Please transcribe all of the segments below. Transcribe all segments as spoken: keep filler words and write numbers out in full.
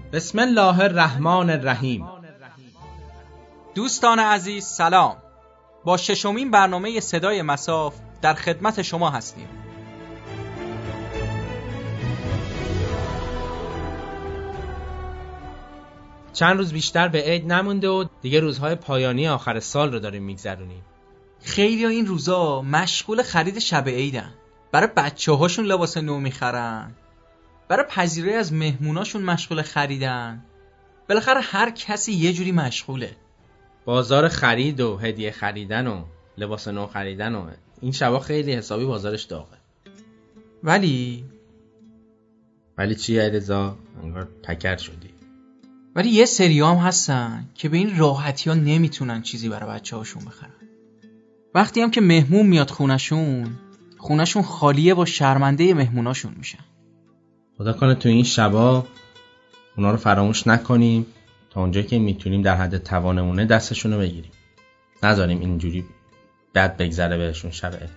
بسم الله الرحمن الرحیم. دوستان عزیز سلام. با ششمین برنامه صدای مصاف در خدمت شما هستیم. چند روز بیشتر به عید نمونده و دیگه روزهای پایانی آخر سال رو داریم میگذرونیم. خیلی ها این روزا مشغول خرید شب عیدن. برای بچه هاشون لباس نو میخرن، برای پذیرایی از مهموناشون مشغول خریدن. بالاخره هر کسی یه جوری مشغوله. بازار خرید و هدیه خریدن و لباس نو خریدن و این شبا خیلی حسابی بازارش داغه. ولی ولی چیه رضا؟ انگار پکر شدی. ولی یه سری هم هستن که به این راحتی ها نمیتونن چیزی برای بچه هاشون بخرن. وقتی هم که مهمون میاد خونشون خونشون خالیه و شرمنده مهموناشون میشن. خدا کنه تو این شبا اونا رو فراموش نکنیم تا اونجایی که میتونیم در حد توانمونه دستشون رو بگیریم. نذاریم اینجوری بد بگذره بهشون شبه.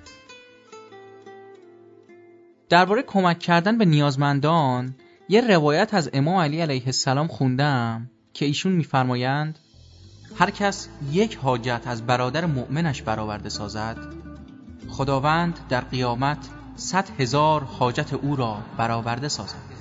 درباره کمک کردن به نیازمندان یه روایت از امام علی علیه السلام خوندم که ایشون میفرمایند هر کس یک حاجت از برادر مؤمنش برآورده سازد، خداوند در قیامت صد هزار حاجت او را برآورده سازد.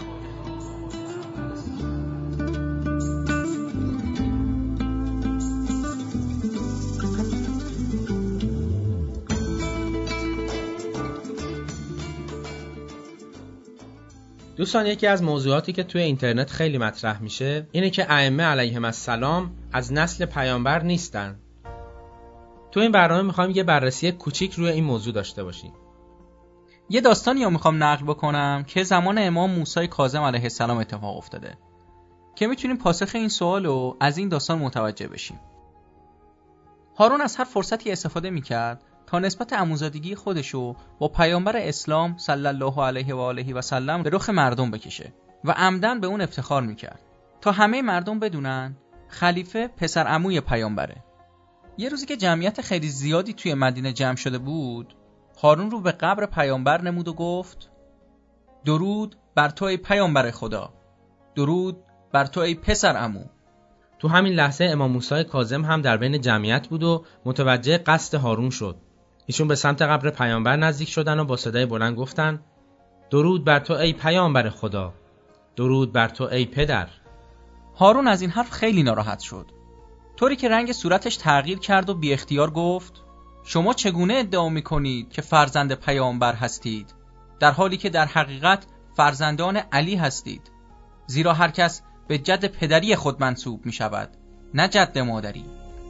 دوستان، یکی از موضوعاتی که توی اینترنت خیلی مطرح میشه اینه که ائمه علیهم السلام از نسل پیامبر نیستن. تو این برنامه میخوایم یه بررسی کوچیک روی این موضوع داشته باشیم. یه داستانی رو میخوام نقل بکنم که زمان امام موسی کاظم علیه السلام اتفاق افتاده که میتونیم پاسخ این سوال رو از این داستان متوجه بشیم. هارون از هر فرصتی استفاده میکرد تا نسبت عموزادگی خودشو با پیامبر اسلام صلی الله علیه و آله و سلم به رخ مردم بکشه و عمدن به اون افتخار میکرد تا همه مردم بدونن خلیفه پسر عموی پیامبره. یه روزی که جمعیت خیلی زیادی توی مدینه جمع شده بود، هارون رو به قبر پیامبر نمود و گفت درود بر تو ای پیامبر خدا، درود بر تو ای پسر عمو. تو همین لحظه امام موسی کاظم هم در بین جمعیت بود و متوجه قصد هارون شد. ایشون به سمت قبر پیامبر نزدیک شدن و با صدای بلند گفتن درود بر تو ای پیامبر خدا، درود بر تو ای پدر. هارون از این حرف خیلی ناراحت شد، طوری که رنگ صورتش تغییر کرد و بی اختیار گفت شما چگونه ادعا میکنید که فرزند پیامبر هستید در حالی که در حقیقت فرزندان علی هستید؟ زیرا هر کس به جد پدری خود منسوب می شود، نه جد مادری.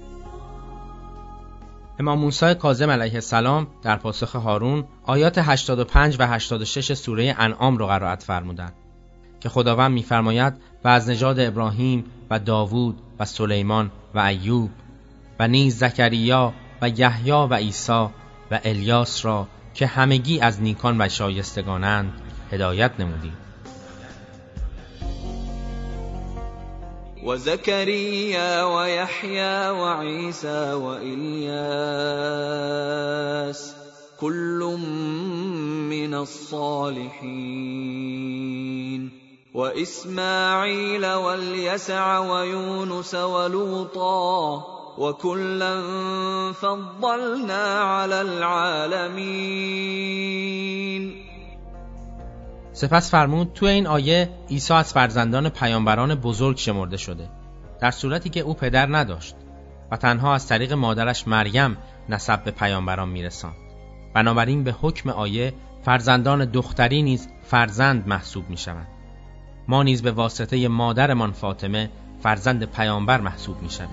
امام موسی کاظم علیه السلام در پاسخ هارون آیات هشتاد و پنج و هشتاد و شش سوره انعام را قرائت فرمودند که خداوند می‌فرماید و از نژاد ابراهیم و داوود و سلیمان و ایوب و نیز زکریا و یحیی و عیسی و الیاس را که همگی از نیکان و شایستگانند هدایت نمودیم. و زکریا و یحیی و عیسی و الیاس کل من الصالحین و اسماعیل و الیسع و یونس و لوطا و کلا فضلنا علی العالمین. سپس فرمود تو این آیه عیسی از فرزندان پیامبران بزرگ شمرده شده، در صورتی که او پدر نداشت و تنها از طریق مادرش مریم نسب به پیامبران میرساند. بنابراین به حکم آیه فرزندان دختری نیز فرزند محسوب میشوند. ما نیز به واسطه مادرمان فاطمه فرزند پیامبر محسوب میشویم.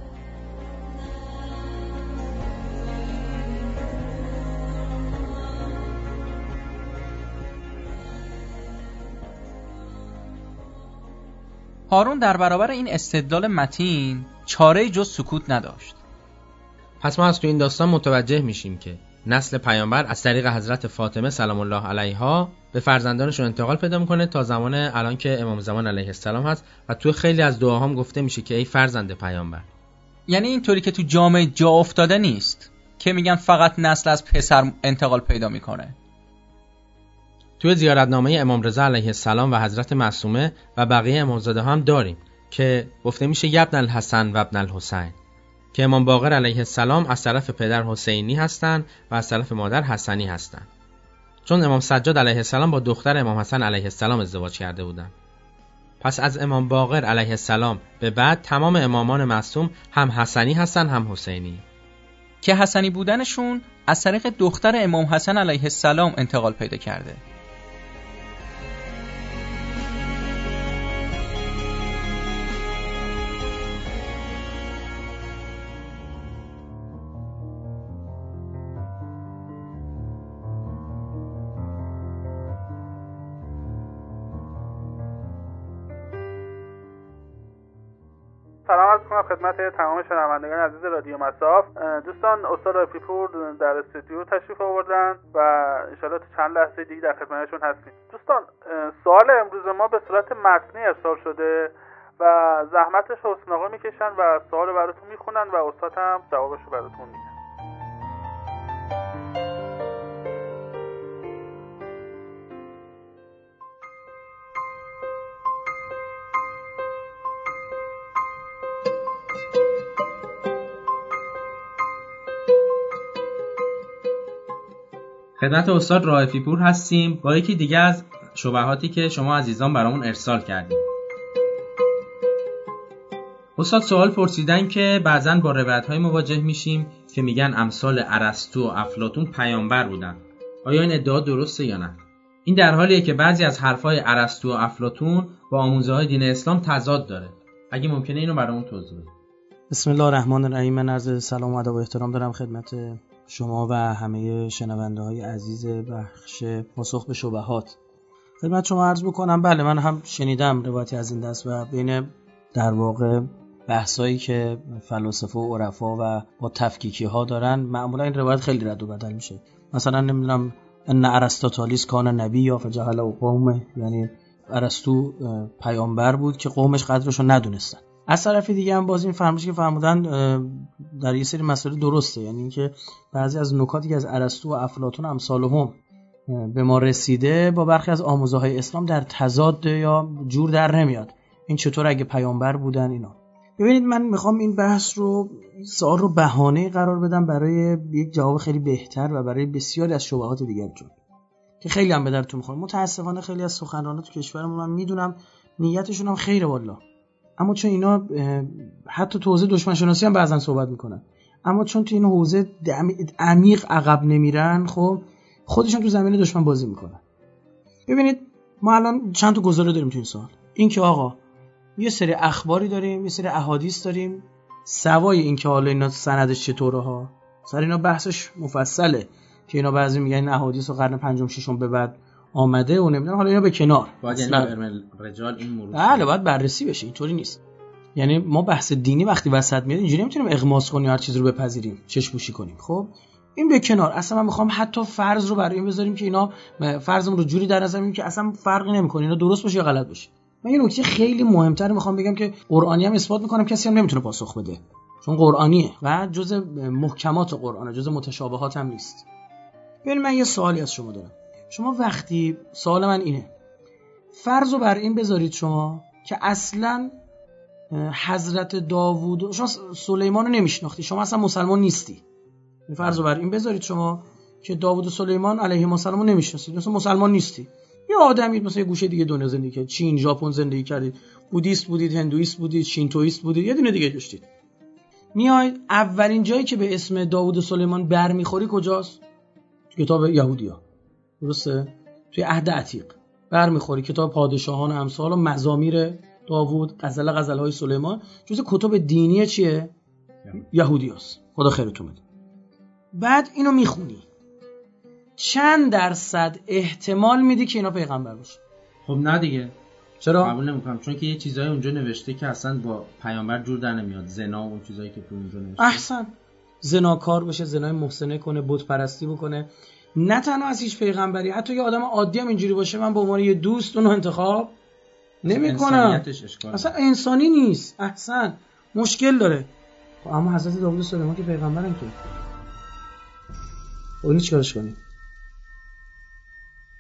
هارون در برابر این استدلال متین چاره جز سکوت نداشت. پس ما از تو این داستان متوجه میشیم که نسل پیامبر از طریق حضرت فاطمه سلام الله علیها به فرزندانشون انتقال پیدا میکنه تا زمان الان که امام زمان علیه السلام هست و تو خیلی از دعاهام گفته میشه که ای فرزند پیامبر. یعنی اینطوری که تو جامعه جا افتاده نیست که میگن فقط نسل از پسر انتقال پیدا میکنه. توی زیارتنامه امام رضا علیه السلام و حضرت معصومه و بقیه امامزاده هم داریم که گفته میشه یبن الحسن و ابن الحسین، که امام باقر علیه السلام از طرف پدر حسینی هستند و از طرف مادر حسنی هستند، چون امام سجاد علیه السلام با دختر امام حسن علیه السلام ازدواج کرده بودند. پس از امام باقر علیه السلام به بعد تمام امامان معصوم هم حسنی هستن هم حسینی، که حسنی بودنشون از طریق دختر امام حسن علیه السلام انتقال پیدا کرده. سلام عرض کنم خدمت تمام شنوندگان عزیز رادیو مصاف. دوستان، استاد رافیپور در استودیو تشریف آوردن و انشالله تو چند لحظه دیگه در خدمتشون هستیم. دوستان، سوال امروز ما به صورت متنی ارسال شده و زحمتش حسن آقا میکشن و سوال براتون میخونن و استاد هم جوابشو براتون میدن. خدمت استاد رائفی پور هستیم با یکی دیگه از شبهاتی که شما عزیزان برامون ارسال کردیم. استاد سوال پرسیدن که بعضن با روایت‌های مواجه میشیم که میگن امثال ارسطو و افلاطون پیامبر بودن. آیا این ادعا درسته یا نه؟ این در حالیه که بعضی از حرفای ارسطو و افلاطون با آموزه‌های دین اسلام تضاد داره. اگه ممکنه اینو برامون توضیح بدید. بسم الله الرحمن الرحیم. من عرض سلام و ادب و احترام دارم خدمت شما و همه شنونده های عزیز بخش پاسخ به شبهات. خدمت شما عرض بکنم بله، من هم شنیدم روایتی از این دست و بین در واقع بحثایی که فلاسفه و عرفا و با تفکیکی ها دارن معمولا این روایت خیلی رد و بدل میشه. مثلا نمیدونم ان ارسطاطالیس کان نبی یا فجهل قومه، یعنی ارسطو پیامبر بود که قومش قدرشو ندونستن. از طرف دیگه هم باز این فرمایشی که فرمودن در یه سری مسائل درسته، یعنی اینکه بعضی از نکاتی که از ارسطو و افلاطون امثالهم به ما رسیده با برخی از آموزه‌های اسلام در تضاد یا جور در نمیاد. این چطور اگه پیامبر بودن اینا. ببینید، من میخوام این بحث رو سوال رو بهانه قرار بدم برای یک جواب خیلی بهتر و برای بسیاری از شبهات دیگرتون که خیلی هم به درتون میخوره. متاسفانه خیلی از سخنرانان تو کشورمون من میدونم نیتشون هم خیره والله، اما چون اینا حتی تو حوزه دشمن شناسی هم بعضن صحبت میکنن، اما چون تو این حوزه عمیق عقب نمیرن، خب خودشون تو زمین دشمن بازی میکنن. ببینید، ما الان چند تا گزاره داریم تو این سوال. این که آقا یه سری اخباری داریم، یه سری احادیث داریم، سوای این که حالا اینا سندش چطوره ها، سر اینا بحثش مفصله که اینا بعضی میگن این احادیث رو قرن پنجم ششم به بعد آمده و نمیدونم، حالا اینا به کنار. باید یعنی رجال این مرور بله باید بررسی بشه، اینطوری نیست. یعنی ما بحث دینی وقتی وسط میاد اینجوری نمیتونیم اغماس کنیم هر چیز رو بپذیریم، چشم‌پوشی کنیم. خب این به کنار. اصلا من میخوام حتی فرض رو برای این بذاریم که اینا فرضمون رو جوری در نظر بگیریم که اصلا فرقی نمیکنه اینا درست باشه یا غلط باشه. من یه نکته خیلی مهمتر میخوام بگم که قرآنی هم اثبات میکنم، کسی هم نمیتونه پاسخ بده چون قرآنیه و جزء محکمات قرآنه، جزء متشابهات هم نیست. ببین، من یه سوالی از شما دارم. شما وقتی سوال من اینه، فرض رو بر این بذارید شما که اصلا حضرت داوود، شما سلیمان رو نمیشناختی، شما اصلا مسلمان نیستی. فرض رو بر این بذارید شما که داوود و سلیمان علیهم السلام رو نمیشناسید، مثلا مسلمان نیستی. یه آدمی مثلا یه گوشه دیگه دنیا زندگی کرد، چین، ژاپن زندگی کردید، بودیست بودید، هندویست بودید، شینتویست بودید، یه دونه دیگه داشتید. میاید اولین جایی که به اسم داوود و سلیمان برمیخوری کجاست؟ کتاب یهودی‌ها. درسته؟ توی عهد عتیق برمیخوری کتاب پادشاهان و امثال و مزامیر داوود، غزل غزل‌های سلیمان، جزء کتب دینی چیه؟ یهودیاست. خدا خیرتون بده. بعد اینو میخونی، چند درصد احتمال میدی که اینا پیغمبر باشه؟ خب نه دیگه. چرا؟ قبول نمیکنم، چون که یه چیزایی اونجا نوشته که اصلا با پیامبر جور در نمیاد. زنا و اون چیزایی که تو اونجا نوشته. احسن. زناکار بشه، زنای محسنه کنه، بت پرستی بکنه، نه تنها از هیچ پیغمبری، حتی یه آدم عادی هم اینجوری باشه، من به عنوان یه دوست اونو انتخاب نمی‌کنم. اصلا انسانی نیست. احسن. مشکل داره. اما حضرت داوود و سلیمان که پیغمبرن که. اونی چیکارش کنی؟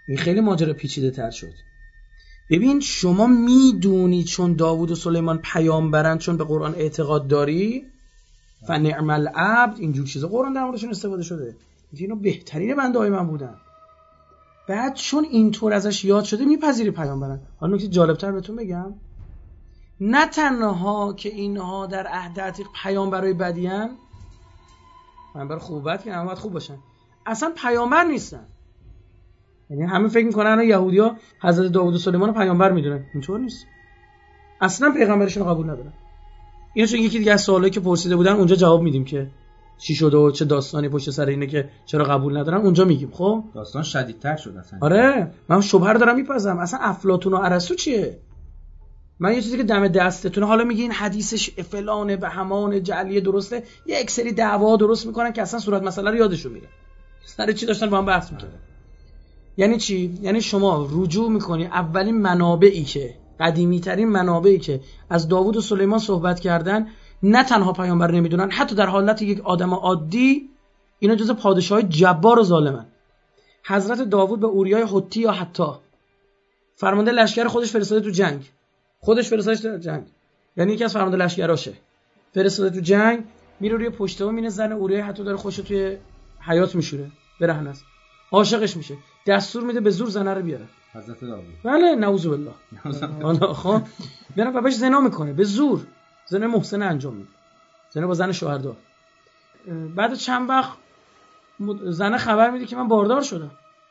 این خیلی ماجرا پیچیده تر شد. ببین شما میدونی چون داوود و سلیمان پیامبرن، چون به قرآن اعتقاد داری، فنعم العبد، اینجور چیزا قرآن در موردشون استفاده شده، اینو بهترین بنده های من بودن. بعد چون اینطور ازش یاد شده میپذیری پیامبرن. حالا نکته جالبتر بهتون بگم، نه تنها که اینها در عهد عتیق پیامبرای بدی ان، پیامبر خوبت که نباید خوب باشن، اصلا پیامبر نیستن. یعنی همه فکر میکنن یهودی‌ها حضرت داوود و سلیمان رو پیامبر میدونن، اینطور نیست. اصلا پیغمبرشون رو قبول ندارن. اینو چون یکی دیگه از سوالایی که پرسیده بودن اونجا جواب میدیم که چی شده و چه داستانی پشت سر اینه که چرا قبول ندارن، اونجا میگیم. خب داستان شدیدتر شد اصلا. آره من شبهه رو دارم میپزم. اصلا افلاطون و ارسطو چیه؟ من یه چیزی که دم دستتونه، حالا میگه این حدیثش فلانه به همان جعلیه درسته، یه اکسری دعوا درست میکنن که اصلا صورت مسئله رو یادشون میره، سر چی داشتن با هم بحث میکردن. یعنی چی؟ یعنی شما رجوع میکنی اولین منابعی که قدیمی ترین منابعی که از داوود و سلیمان صحبت کردن، نه تنها پیامبر نمیدونن، حتی در حالت یک آدم عادی اینا جزء پادشاهای جبار و ظالمن. حضرت داوود به اوریای حتی یا حتی فرمانده لشکر خودش فرستاده تو جنگ، خودش فرستادش تو جنگ، یعنی یکی از فرمانده لشکراشه، فرستاده تو جنگ، میره روی پشته و مینه زن اوریای حتی داره خوشو توی حیات میشوره، برهنه است، عاشقش میشه، دستور میده به زور زنه رو بیاره. حضرت داوود بله نعوذ بالله. خب میره باباش زنا میکنه به زور، زنا محسنه انجام میده، زنا با زن شوهردار. بعد چند وقت زنه خبر میده که من باردار شدم،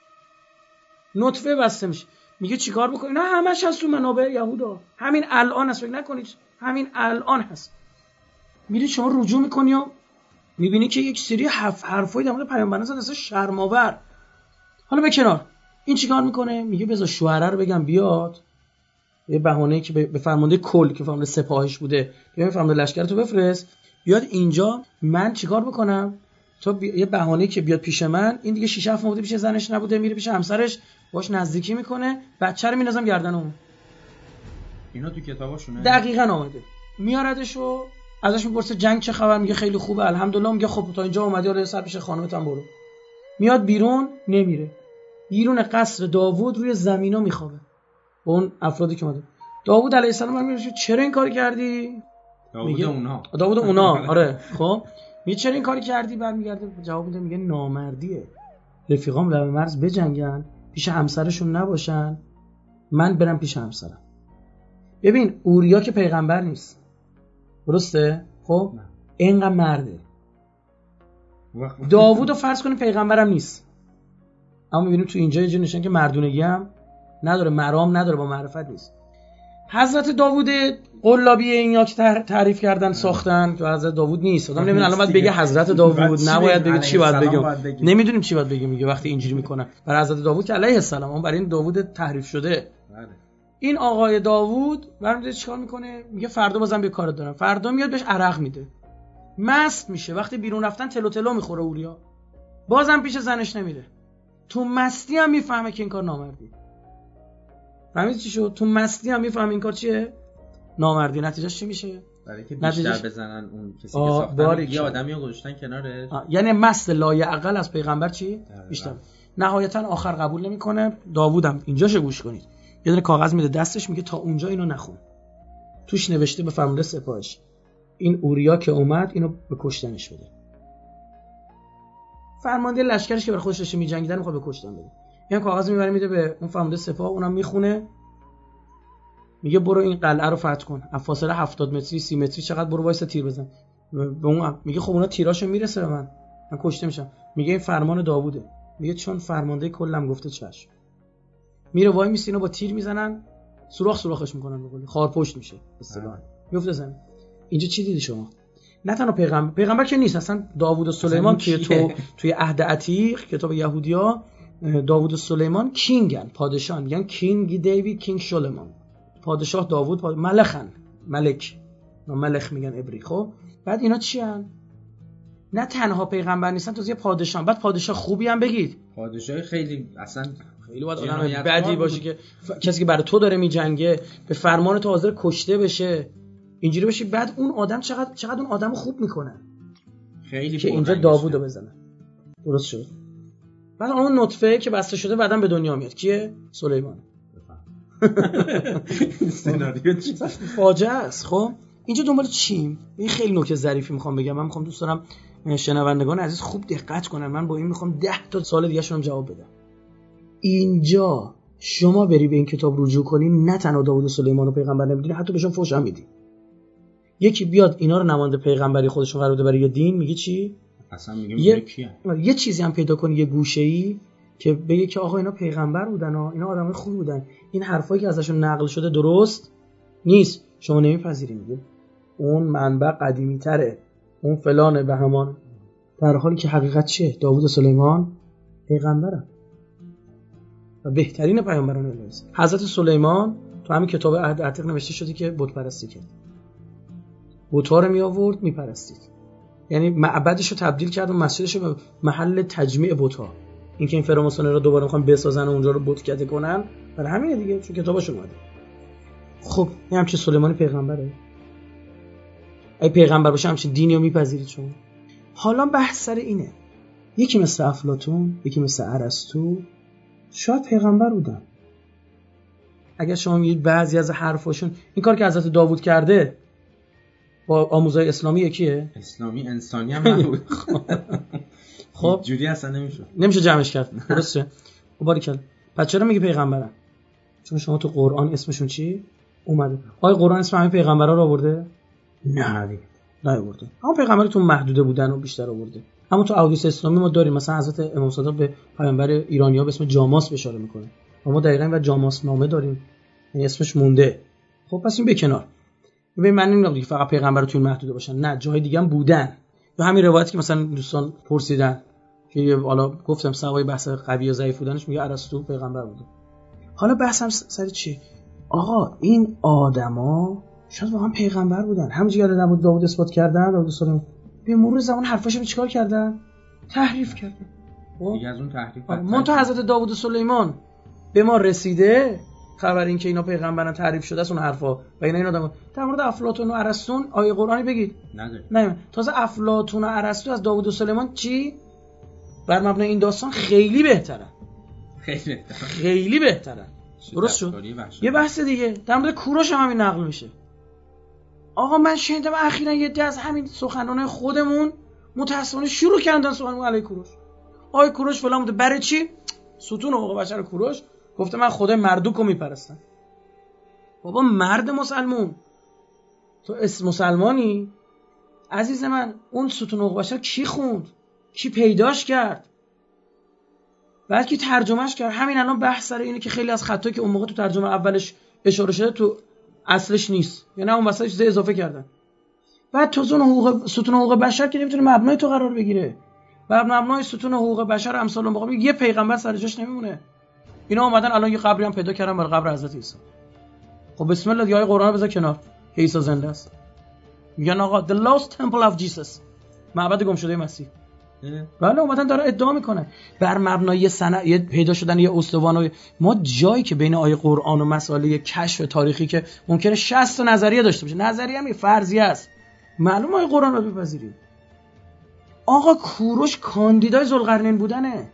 نطفه بسته میشه، میگه چیکار بکنی؟ نه همش هست تو منابع یهودا، همین الان هست، فکر نکنید همین الان هست. میری شما رجوع میکنی و میبینی که یک سری حرف حرفای در مورد پیامبران زده اصلا شرم‌آور. حالا به کنار این چیکار میکنه؟ میگه بذار شوهره رو بگم بیاد، یه بهانه‌ای که به فرمانده کل که فرمانده سپاهش بوده، بیا فرمانده لشکر تو بفرست بیاد اینجا، من چیکار بکنم؟ تو بی... یه بهانه‌ای که بیاد پیش من، این دیگه شش هفت ماه پیش زنش نبوده، میره پیش همسرش باش نزدیکی میکنه، بچه رو میندازم گردن اون. اینا تو کتاباشونه دقیقاً آمده. میاردشو ازش میپرسه جنگ چه خبر، میگه خیلی خوبه الحمدلله، میگه خب تا اینجا اومدی، حالا سر پیش خانومت هم برو. میاد بیرون، نمیره بیرون قصر داوود، روی زمینا میخوابه با اون افرادی که اومده. داوود علیه السلام میگه چرا این کاری کردی؟ داوود اونا داوود اونا آره خب میگه چرا این کاری کردی؟ برمیگرده جواب میده، میگه نامردیه، رفیقام لب مرز بجنگن، پیش همسرشون نباشن، من برم پیش همسرم. ببین اوریا که پیغمبر نیست، درسته؟ خب اینقدر مرده. داوودو فرض کنیم پیغمبرم نیست، اما میبینیم تو اینجا یه جور نشون که مردونگی هم نداره، مرام نداره، با معرفت نیست. حضرت داوود قلابی اینا که تعریف کردن ساختن که حضرت داوود نیست. آدم نمیدونه الان باید بگه حضرت داوود، نباید بگه چی باید بگم، نمیدونیم چی باید بگیم. میگه وقتی اینجوری میکنن برای حضرت داوود که علیه السلام، اون برای این داوود تحریف شده. این آقای داوود برمیاد چیکار میکنه؟ میگه فردا بازم یه کار دارم. فردا میاد بهش عرق میده، مست میشه، وقتی بیرون رفتن تلو تلو میخوره اوریا، بازم پیش زنش نمیره. تو مستی هم میفهمه که این کار نامردی. فهمید چی شد؟ تو مستی هم میفهمه این کار چیه؟ نامردی. نتیجهش چی میشه؟ برای که بیشتر نتیجهش... بزنن اون کسی که ساختن، یه آدمی رو گذاشتن کنارش. یعنی مست لایعقل از پیغمبر چی؟ بیشتر. نهایتا آخر قبول نمیکنه. داوودم اینجاشو گوش کنید، یه دونه کاغذ میده دستش، میگه تا اونجا اینو نخون. توش نوشته به فرمانده سپاهش این اوریا که اومد اینو به کشتنش بده. فرمانده لشکرش که برای خودش داشته می‌جنگیدن میخواد به کشتن بده. این کاغذ میبره میده به اون فرمانده سپاه، اونم میخونه، میگه برو این قلعه رو فتح کن، از فاصله هفتاد متری سی متری چقدر برو وایسا تیر بزن. به اون میگه خب اونا تیراشو میرسه به من، من کشته میشم. میگه این فرمان داووده. میگه چون فرمانده کلم گفته چشم. میره وای میسه، اینو با تیر میزنن، سوراخ سوراخش میکنن، به قول خارپشت میشه اصطلاحا، میفته زمین. اینجا چی دیدی شما؟ نه تنها پیغمبر پیغمبر که نیست، اصلا داوود و سلیمان که تو توی عهد عتیق کتاب یهودیا، داوود و سلیمان کینگن، پادشاهن، میگن کینگ دیوید، کینگ سلیمان، پادشاه داوود، پاد... ملخن، ملک، ملخ میگن عبری. خب بعد اینا چی ان؟ نه تنها پیغمبر نیستن، تو یه پادشاه، بعد پادشاه خوبی هم بگید، پادشاه خیلی اصلا خیلی باید آدم بدی باشه که ف... کسی که برای تو داره میجنگه به فرمان تو حاضر کشته بشه، اینجوری باشی. بعد اون آدم چقدر چقدر اون آدمو خوب میکنه، خیلی که اینجا داوودو بزنه. درست شد. بعد اون نطفه که بسته شده بعداً به دنیا میاد کیه؟ سلیمان. سناریو چی؟ فاجعه است. خب اینجا دنبال چیم؟ این خیلی نکته ظریفی میخوام بگم. من میخوام دوست دارم شنوندگان عزیز خوب دقت کنن. من با این میخوام ده تا سوال دیگه شون جواب بدم. اینجا شما بری به این کتاب رجوع کنی، نه تنها داوود و سلیمان رو پیغمبر نمیدونی، حتی بهشون فحش هم میدی. یکی بیاد اینا رو نماینده پیغمبری خودشون قرار بده برای یه دین، میگی چی؟ اصلا میگم یه... کیه؟ یه چیزی هم پیدا کنی، یه گوشه‌ای که بگه که آقا اینا پیغمبر بودن ها، اینا آدمای خوبی بودن، این حرفایی که ازشون نقل شده درست نیست، شما نمیپذیرید. میگه اون منبع قدیمی تره، اون فلانه به همان، در حالی که حقیقت چیه؟ داوود و سلیمان پیغمبرن و بهترین پیامبران الهی است. حضرت سلیمان تو همین کتاب عهد عتیق نوشته شده که بت پرستی کرد، بت‌ها رو می آورد میپرستید، یعنی معبدش رو تبدیل کرد و مسجدش رو به محل تجمیع بت‌ها. اینکه این فراماسون‌ها رو دوباره می‌خوان بسازن و اونجا رو بتکده کنن، برای همینه دیگه، چون کتابشون اومده. خب این همچین سلیمانی پیغمبره؟ ای پیغمبر باشه همچین دینی رو میپذیرید شما؟ حالا بحث سر اینه، یکی مثل افلاطون، یکی مثل ارسطو شاید پیغمبر بودن. اگر شما میگید بعضی از حرفاشون، این کار که حضرت داوود کرده با آموزهای اسلامی یکیه؟ اسلامی انسانی هم نبود. خب جوری اصلا نمیشه نمیشه جمعش کرد. درسته؟ خب باریکلا. پس چرا میگی پیغمبرن؟ چون شما تو قرآن اسمشون چی اومده؟ آیا قرآن اسم همه پیغمبرا رو آورده؟ نه نه آورده. اما پیغمبرتون محدوده بودن و بیشتر آورده. اما تو احادیث اسلامی ما داریم، مثلا حضرت امام صادق به پیامبر ایرانی‌ها به اسم جاماس اشاره میکنه. ما دقیقاً و جاماس نامه داریم، یعنی اسمش مونده. خب پس این به کنار. ببین من نمیگم دیگه فقط پیغمبر تو این محدوده باشن، نه جای دیگه هم بودن. یا همین روایتی که مثلا دوستان پرسیدن که حالا گفتم سوای بحث قوی و ضعیف بودنش، میگه ارسطو پیغمبر بوده. حالا بحثم سر چی؟ آقا این آدما شاید واقعا پیغمبر بودن، همونجوری که نبود داوود اثبات کردن، داوود سلیمان به مرور زمان حرفاشو چیکار کردن؟ تحریف کردن. دیگه از اون تحریف من تا حضرت داوود و سلیمان به ما رسیده خبر این که اینا پیغمبرن تعریف شده است اون حرفا و اینا این آدم. در مورد افلاطون و ارسطو آیه قرآنی بگید نداره. نه تازه افلاطون و ارسطو از داوود و سلیمان چی بر مبنای این داستان خیلی بهتره، خیلی بهتره، خیلی بهتره. درست شد. یه بحث دیگه در مورد کوروش هم همین نقل میشه. آقا من شنیدم اخیراً یه ده از همین سخنرانای خودمون متأسفانه شروع کردن سخنرانی علیه کوروش. آقای کوروش فلان بوده، برای چی؟ ستون حقوق بشر کوروش گفته من خدای مردوکو میپرستم. بابا مرد مسلمون، تو اسم مسلمانی؟ عزیز من اون ستون حقوق بشر کی خوند؟ کی پیداش کرد؟ بعد کی ترجمهش کرد؟ همین الان بحث سر اینه که خیلی از خطایی که اون موقع تو ترجمه اولش اشاره شده تو اصلش نیست، یعنی اون وسطش چیز اضافه کردن. بعد تو ستون حقوق ستون حقوق بشر که نمیتونه مبنای تو قرار بگیره. بر مبنای ستون حقوق بشر امثال اون موقع یه پیغمبر سر جاش نمیمونه. اینا اومدن الان یه قبری هم پیدا کردن برای قبر حضرت عیسی. خب بسم الله دیگه قرآن رو بذار کنار، عیسی زنده است. میگن آقا the lost temple of Jesus، معبد گم شده مسیح. بله اومدن داره ادعا میکنن بر مبنای سند پیدا شدن یه استوانه. ما جایی که بین آیه قرآن و مسائل کشف تاریخی که ممکنه شصت تا نظریه داشته باشه، نظریه هم فرضیه است، معلومه آیه قرآن رو بپذیریم. آقا کوروش کاندیدای ذوالقرنین بودنه.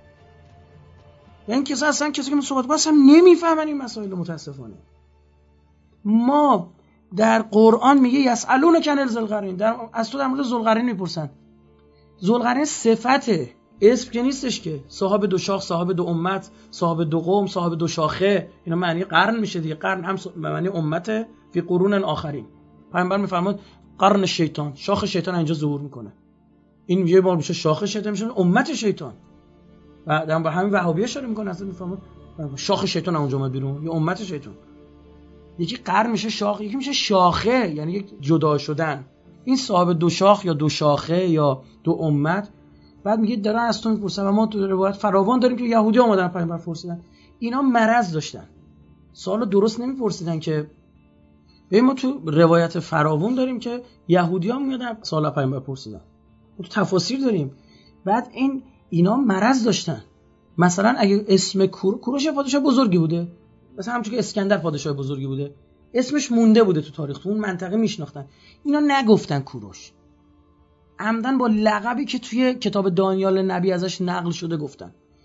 یعنی کسی اصلا کسی که من صحبت باسم نمیفهمن این مسائل متاسفانه. ما در قرآن میگه یسالون کن ذوالقرنین، در از تو در مورد ذوالقرنین میپرسن. ذوالقرنین صفته، اسم که نیستش که. صاحب دو شاخ، صاحب دو امت، صاحب دو قوم، صاحب دو شاخه، اینا معنی قرن میشه دیگه. قرن هم معنی امته فی قرون آخرین. پیامبر میفرماد قرن شیطان، شاخ شیطان اینجا ظهور میکنه. این یه بار میشه شاخ شیطان، میشه امت شیطان. و در همین وهابی اشاره میکنه اصلا میفهمه شاخ شیطان اونجا اومد بیرون، یه امت شیطان. یکی قرن میشه شاخ، یکی میشه شاخه، یعنی یک جدا شدن. این صاحب دو شاخ یا دو شاخه یا دو امت. بعد میگه دارن از تو میپرسن و ما تو روایت فراوان داریم که یهودی اومدن پیامبر پرسیدن. اینا مرض داشتن، سوالو درست نمیپرسیدن که. ببین ما تو روایت فراوان داریم که یهودی‌ها میادن سوال پیامبر پرسیدن، تو تفاسیر داریم. بعد این اینا مرض داشتن. مثلا اگه اسم کور... کوروش پادشاه بزرگی بوده، مثلا همونجوری که اسکندر پادشاه بزرگی بوده، اسمش مونده بوده تو تاریخ، تو اون منطقه میشناختن. اینا نگفتن کوروش، عمدن با لقبی که توی کتاب دانیال نبی ازش نقل شده گفتن.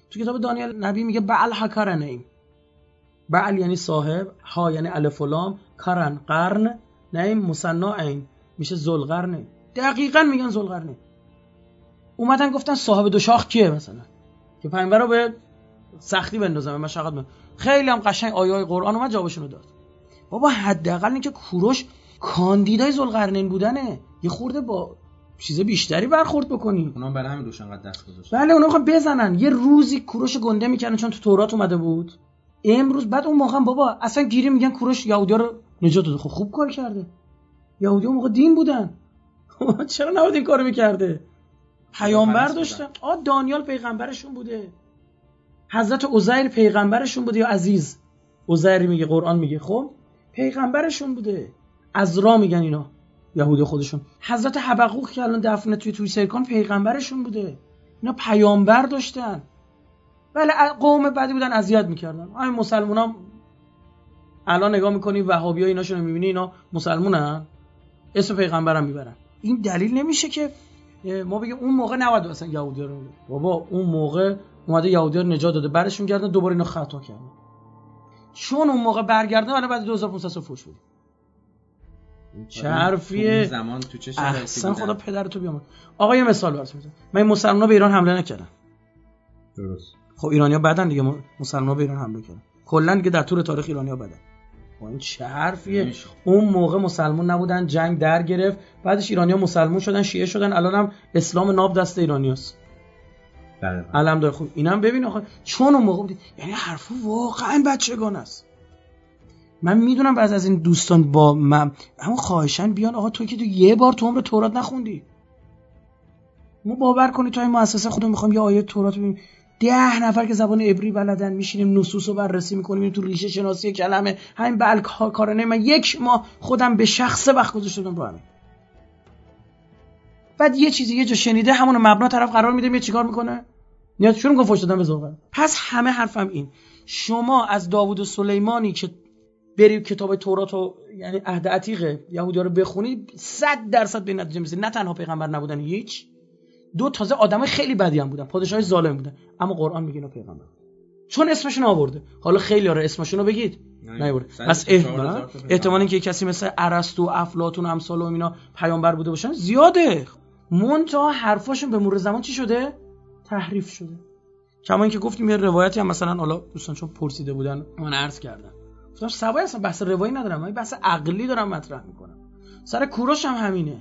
تو کتاب دانیال نبی میگه بعل حکرنیم. بعل یعنی صاحب، ها یعنی الف و لام، کرن قرن، نیم مثنا عین میشه ذوالقرنین. دقیقاً میگن ذوالقرنین. اومدن گفتن صاحب دو شاخ کیه مثلا که پیامبر رو به سختی بندازم مشقت من. خیلی هم قشنگ آیه قرآن اومد جوابشون رو داد. بابا حداقل اینکه کوروش کاندیدای ذوالقرنین بودنه، یه خورده با چیز بیشتری برخورد بکنی. اونا برای همین روش انقدر دست گذاشتن. بله اونا میخوان بزنن. یه روزی کوروش گنده میکردن چون تو تورات اومده بود. امروز بعد اون موقع بابا اصلا گیری میگن کوروش یهودیا رو نجات داده. خب خوب کار کرده. یهودیا موقع دین بودن. چرا نباید این کارو میکرده؟ پیامبر داشتن. آ دانیال پیغمبرشون بوده. حضرت عزیر پیغمبرشون بوده یا عزیز. عزیر میگه قرآن میگه خب پیغمبرشون بوده. عزرا میگن اینا یهودی خودشون. حضرت حبقوق که الان دفن توی توی سرکان پیغمبرشون بوده. اینا پیامبر داشتن. ولی قوم بعدی بودن اذیت میکردن. همین مسلمونا الان نگاه میکنی وهابی‌ها ایناشونو میبینی اینا مسلمونن اسم پیغمبرم میبرن. این دلیل نمیشه که ما بگیم اون موقع نباید مثلا یهودی‌ها رو. بابا اون موقع اومده یهودی‌ها رو نجات داده برشون گردن دوباره اینا خطا کردن. چون اون موقع برگردن ولی بعد دو هزار و پانصد سال فوش بود. چه حرفیه اون زمان تو چه شرایطی احسن خدا پدرتو بیامرز. آقا یه مثال براتون میزنم. من مسلمان‌ها به ایران حمله نکردن. درست. خب ایرانی‌ها بعدن دیگه مسلمان‌ها به ایران حمله کردن. کلا دیگه در طول تاریخ ایرانی‌ها بعدن. این چه حرفیه؟ اون موقع مسلمان نبودن، جنگ در گرفت، بعدش ایرانی‌ها مسلمان شدن، شیعه شدن، الانم اسلام ناب دست ایرانیاست. بله. الحمدلله. خوب اینم ببین آخه چون اون موقع بود. یعنی حرفو واقعا بچگانه است. من میدونم بعضی از این دوستان با من اما خواهشاً بیان آقا تو که تو یه بار تو عمر تورات نخوندی. ما باور کنید تو این مؤسسه خودمون می‌خوام یه آیه تورات ببینیم. ده نفر که زبان عبری بلدن میشینیم نصوص رو بررسی میکنیم، میریم تو ریشه شناسی کلمه. همین بلک کارانه من یک ماه خودم به شخص وقت گذاشتم رو همین. بعد یه چیزی یه جا شنیده همون مبنا طرف قرار میده میاد چیکار میکنه؟ میاد شروع میکنه فوش دادن به ذوقا. پس همه حرفم این شما از داوود و سلیمانی که بری کتاب تورات و یعنی عهد عتیق یهودی‌ها رو بخونی صد درصد به نتیجه میرسی نه تنها پیغمبر نبودن هیچ، دو تازه آدمای خیلی بدی هم بودن، پادشاهای ظالم بودن، اما قرآن میگه اینا پیغمبر چون اسمشون آورده. حالا خیلی آره اسمشون رو بگید نیورده. پس احتمال اینکه کسی مثل ارسطو و افلاطون و امثال و اینا پیامبر بوده باشن زیاده. منتها حرفاشون به مرور زمان چی شده؟ تحریف شده. کما اینکه گفتیم یه روایتی هم مثلا حالا دوستان چون پرسیده بودن من عرض کردم گفتم سوای اصلا بحث روایی ندارم، من بحث عقلی دارم مطرح میکنم. سر کوروش هم همینه.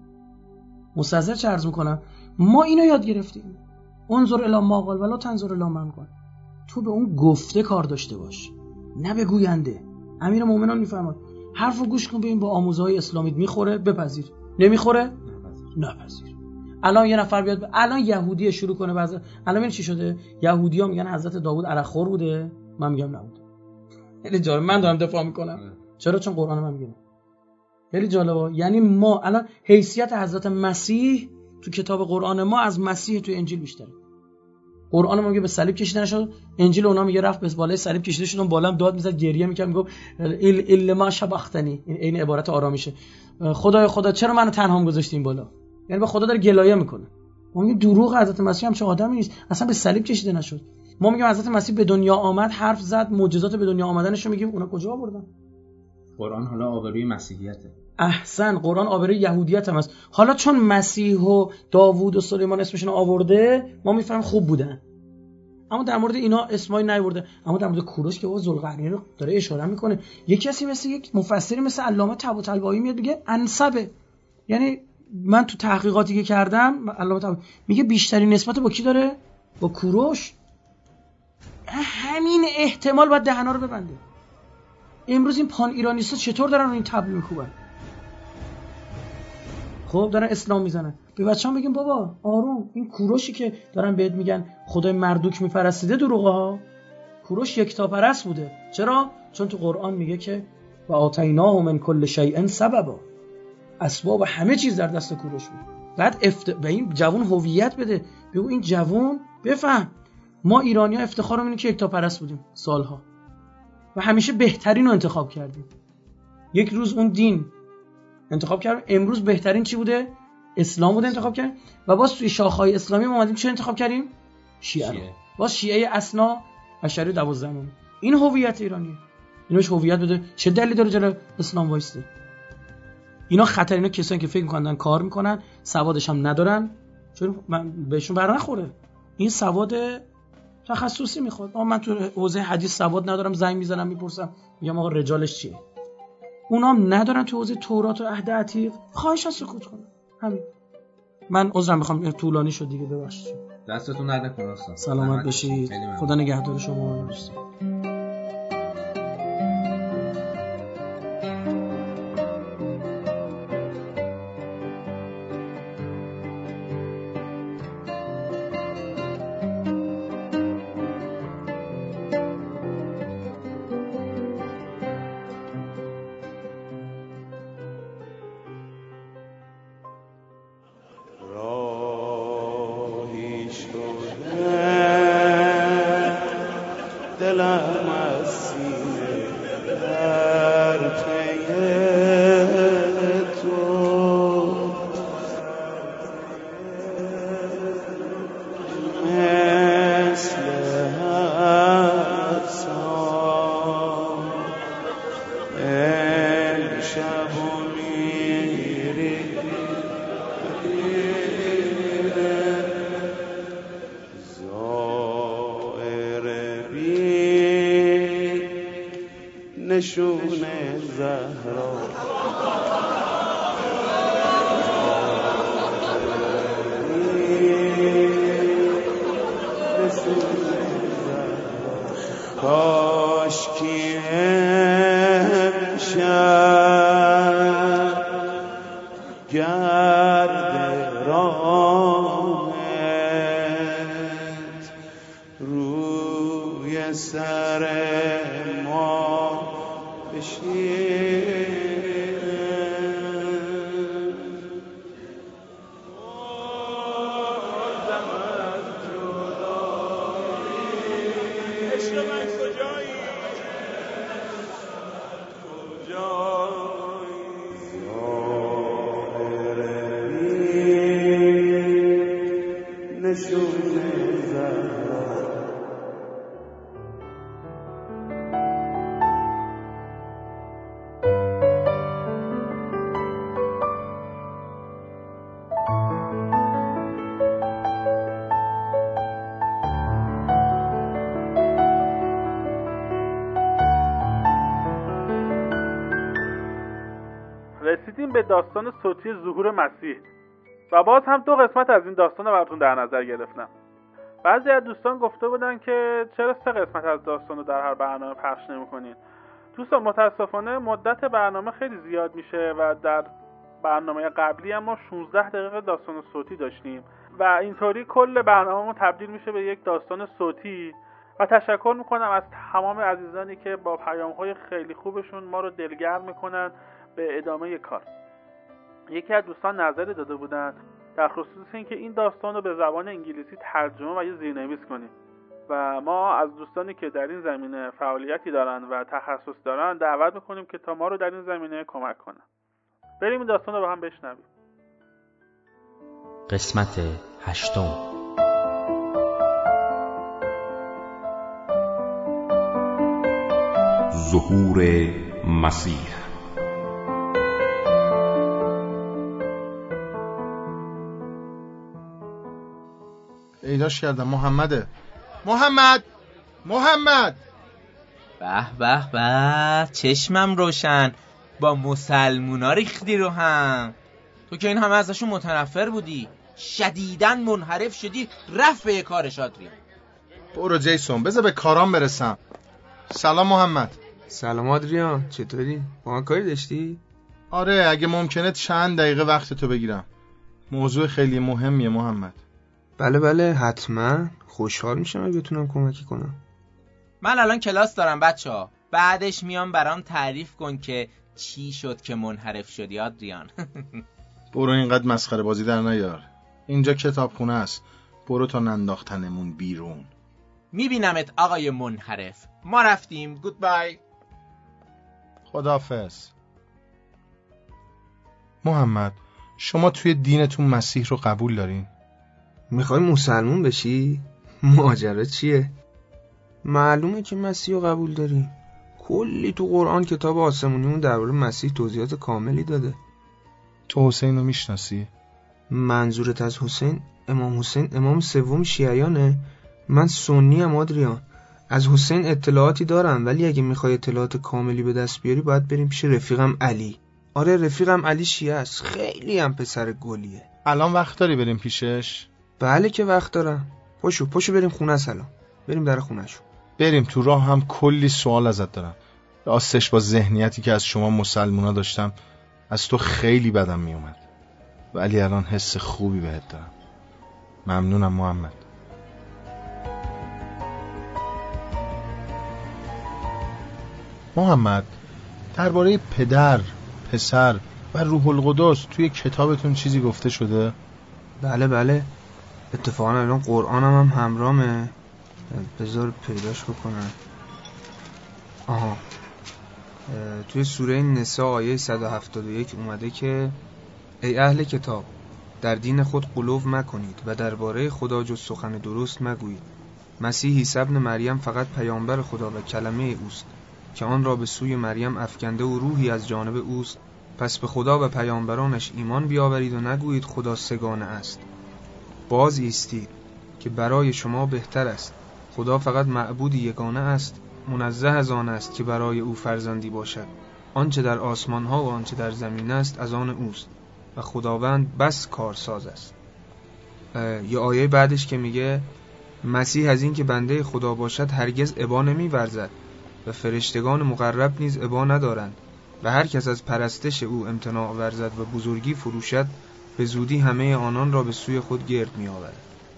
مستظر چه عرض میکنم ما اینو یاد گرفتیم. انظر الی ما قال ولا تنظر الی من قال. تو به اون گفته کار داشته باش نه به گوینده. امیرالمومنین میفرماد حرفو گوش کن ببین با آموزهای اسلامیت میخوره بپذیر، نمیخوره نپذیر. الان یه نفر بیاد الان یهودی شروع کنه بعضی الان ببین چی شده. یهودی‌ها میگن حضرت داوود عرقخور بوده، من میگم نبود. خیلی جالب. من دارم دفاع میکنم. چرا؟ چون قرآن من میگه. خیلی جالبه. یعنی ما الان حیثیت حضرت مسیح تو کتاب قرآن ما از مسیح تو انجیل بیشتره. قرآن ما میگه به صلیب کشیده نشد، انجیل اونا میگه رفت به بالای صلیب کشیده شد، اون بالا هم داد میزد گریه میکرد میگفت ال الا ما شبختنی. این عین عبارت آرامیشه. خدای خدا چرا منو تنها گذاشتی این بالا؟ یعنی به خدا داره گلایه میکنه. ما میگیم دروغ حضرت مسیح هم چه آدمی نیست، اصلا به صلیب کشیده نشد. ما میگیم حضرت مسیح به دنیا آمد، حرف زد، معجزات به دنیا آمدنش رو میگیم اونا کجا آوردن؟ قرآن حالا آبروی مسیحیته. احسن. قرآن آبروی یهودیت هم است. حالا چون مسیح و داوود و سلیمان اسمشون آورده ما میفهمیم خوب بودن، اما در مورد اینا اسمای نیورده. اما در مورد کوروش که او ذوالقرنین رو داره اشاره میکنه، یک کسی مثل یک مفسری مثل علامه طباطبایی میاد میگه انسبه. یعنی من تو تحقیقاتی که کردم علامه طباطبایی میگه بیشترین نسبت با کی داره؟ با کوروش. همین احتمال باید دهنا رو ببنده. امروز این پان ایرانیستا چطور دارن رو این تبل میکوبن؟ خب دارن اسلام میزنن. به بچه‌ها بگیم بابا آروم، این کوروشی که دارن بهت میگن خدای مردوک میپرستیده دروغه ها. کوروش یکتاپرست بوده. چرا؟ چون تو قرآن میگه که و آتیناه من کل شیء سببا. اسباب همه چیز در دست کوروش بود. بعد افت... به این جوان هویت بده. بگو این جوان بفهم ما ایرانی‌ها افتخارمون اینه که یکتاپرست بودیم سالها و همیشه بهترین رو انتخاب کردیم. یک روز اون دین انتخاب کردیم، امروز بهترین چی بوده؟ اسلام بوده انتخاب کردیم و باز توی شاخه‌های اسلامی ما اومدیم چه انتخاب کردیم؟ شیعه رو. باز شیعه اسنا اشعری دوازدهم. این هویت ایرانیه. اینوش هویت بده. چه دلیلی داره جلوی اسلام وایسته؟ اینا خطر، اینا کسایی که فکر می‌کنن کار می‌کنن، سوادش هم ندارن، چون بهشون بر نخوره. این سواد تخصصی میخواد. آ من تو حوزه حدیث سواد ندارم، زنگ میزنم میپرسم میگم آقا رجالش چیه. اونام ندارن تو حوزه تورات و عهد عتیق، خواهش از سکوت کنن. همین. من عذرم میخوام طولانی شد دیگه، ببخشید. دستتون درد نکنه استاد. سلامت باشید. خدا نگهدار شما. نشون زهرا کاش کی امشب گرد رامت روی سر ما بشینه. رسیدیم به داستان صوتی ظهور مسیح و باز هم دو قسمت از این داستان رو براتون در نظر گرفتم. بعضی از دوستان گفته بودن که چرا سه قسمت از داستان رو در هر برنامه پخش نمی‌کنین. دوستان متاسفانه مدت برنامه خیلی زیاد میشه و در برنامه قبلی هم ما شانزده دقیقه داستان صوتی داشتیم و اینطوری کل برنامه‌مون تبدیل میشه به یک داستان صوتی. و تشکر میکنم از تمام عزیزانی که با پیام‌های خیلی خوبشون ما رو دلگرم میکنن به ادامه کار. یکی از دوستان نظری داده بودن در خصوص اینکه این داستان رو به زبان انگلیسی ترجمه و یا زیرنویس کنیم و ما از دوستانی که در این زمینه فعالیتی دارن و تخصص دارن دعوت میکنیم که تا ما رو در این زمینه کمک کنن. بریم این داستان رو با هم بشنویم. قسمت هشتم. ظهور مسیح. پیداش کردم. محمده. محمد محمد به به به، چشمم روشن، با مسلمونا ریختی رو هم. تو که این همه ازشون متنفر بودی، شدیداً منحرف شدی، رفت به کارش آدریان. برو جیسون، بذار به کارام برسم. سلام محمد. سلام آدریان، چطوری؟ با من کاری داشتی؟ آره، اگه ممکنه چند دقیقه وقت تو بگیرم. موضوع خیلی مهمیه محمد. بله بله حتما، خوشحال میشم اگه بتونم کمکی کنم. من الان کلاس دارم بچه‌ها، بعدش میام برام تعریف کن که چی شد که منحرف شدی آدریان. برو اینقدر مسخره بازی در نیار. اینجا کتابخونه است. برو تا ننداختنمون بیرون. میبینمت آقای منحرف. ما رفتیم. گودبای. خداحافظ. محمد، شما توی دینتون مسیح رو قبول دارین؟ میخوای مسلمون بشی؟ ماجرا چیه؟ معلومه که مسیح رو قبول داری. کلی تو قرآن کتاب آسمونیمون درباره مسیح توضیحات کاملی داده. تو حسین رو میشناسی؟ منظورت از حسین امام حسین امام سوم شیعیانه؟ من سنی ام آدریان. از حسین اطلاعاتی دارم، ولی اگه میخوای اطلاعات کاملی به دست بیاری باید بریم پیش رفیقم علی. آره رفیقم علی شیعه است، خیلی هم پسر گلیه. الان وقت داری بریم پیشش؟ بله که وقت دارم. پاشو پاشو بریم خونه. سلام بریم در خونه‌شو. بریم. تو راه هم کلی سوال ازت دارم. راستش با ذهنیتی که از شما مسلمونا داشتم از تو خیلی بدم میومد، ولی الان حس خوبی بهت دارم. ممنونم محمد. محمد، درباره پدر، پسر و روح القدس توی کتابتون چیزی گفته شده؟ بله بله، اتفاقا الان قرآنم هم همرامه. بذار پیداش بکنم. آها، توی سوره نساء آیه صد و هفتاد و یک اومده که ای اهل کتاب، در دین خود غلو مکنید و درباره خدا جز سخن درست مگویید. مسیح عیسی ابن مریم فقط پیامبر خدا و کلمه اوست که آن را به سوی مریم افکنده و روحی از جانب اوست. پس به خدا و پیامبرانش ایمان بیاورید و نگویید خدا سگانه است. باز ایستید که برای شما بهتر است. خدا فقط معبود یگانه است، منزه از آن است که برای او فرزندی باشد. آنچه در آسمان ها و آنچه در زمین است از آن اوست و خداوند بس کارساز است. یه آیه بعدش که میگه مسیح از این که بنده خدا باشد هرگز ابا نمی ورزد و فرشتگان مقرب نیز ابا ندارند و هر کس از پرستش او امتناع ورزد و بزرگی فروشد به زودی همه آنان را به سوی خود گرد می آورد.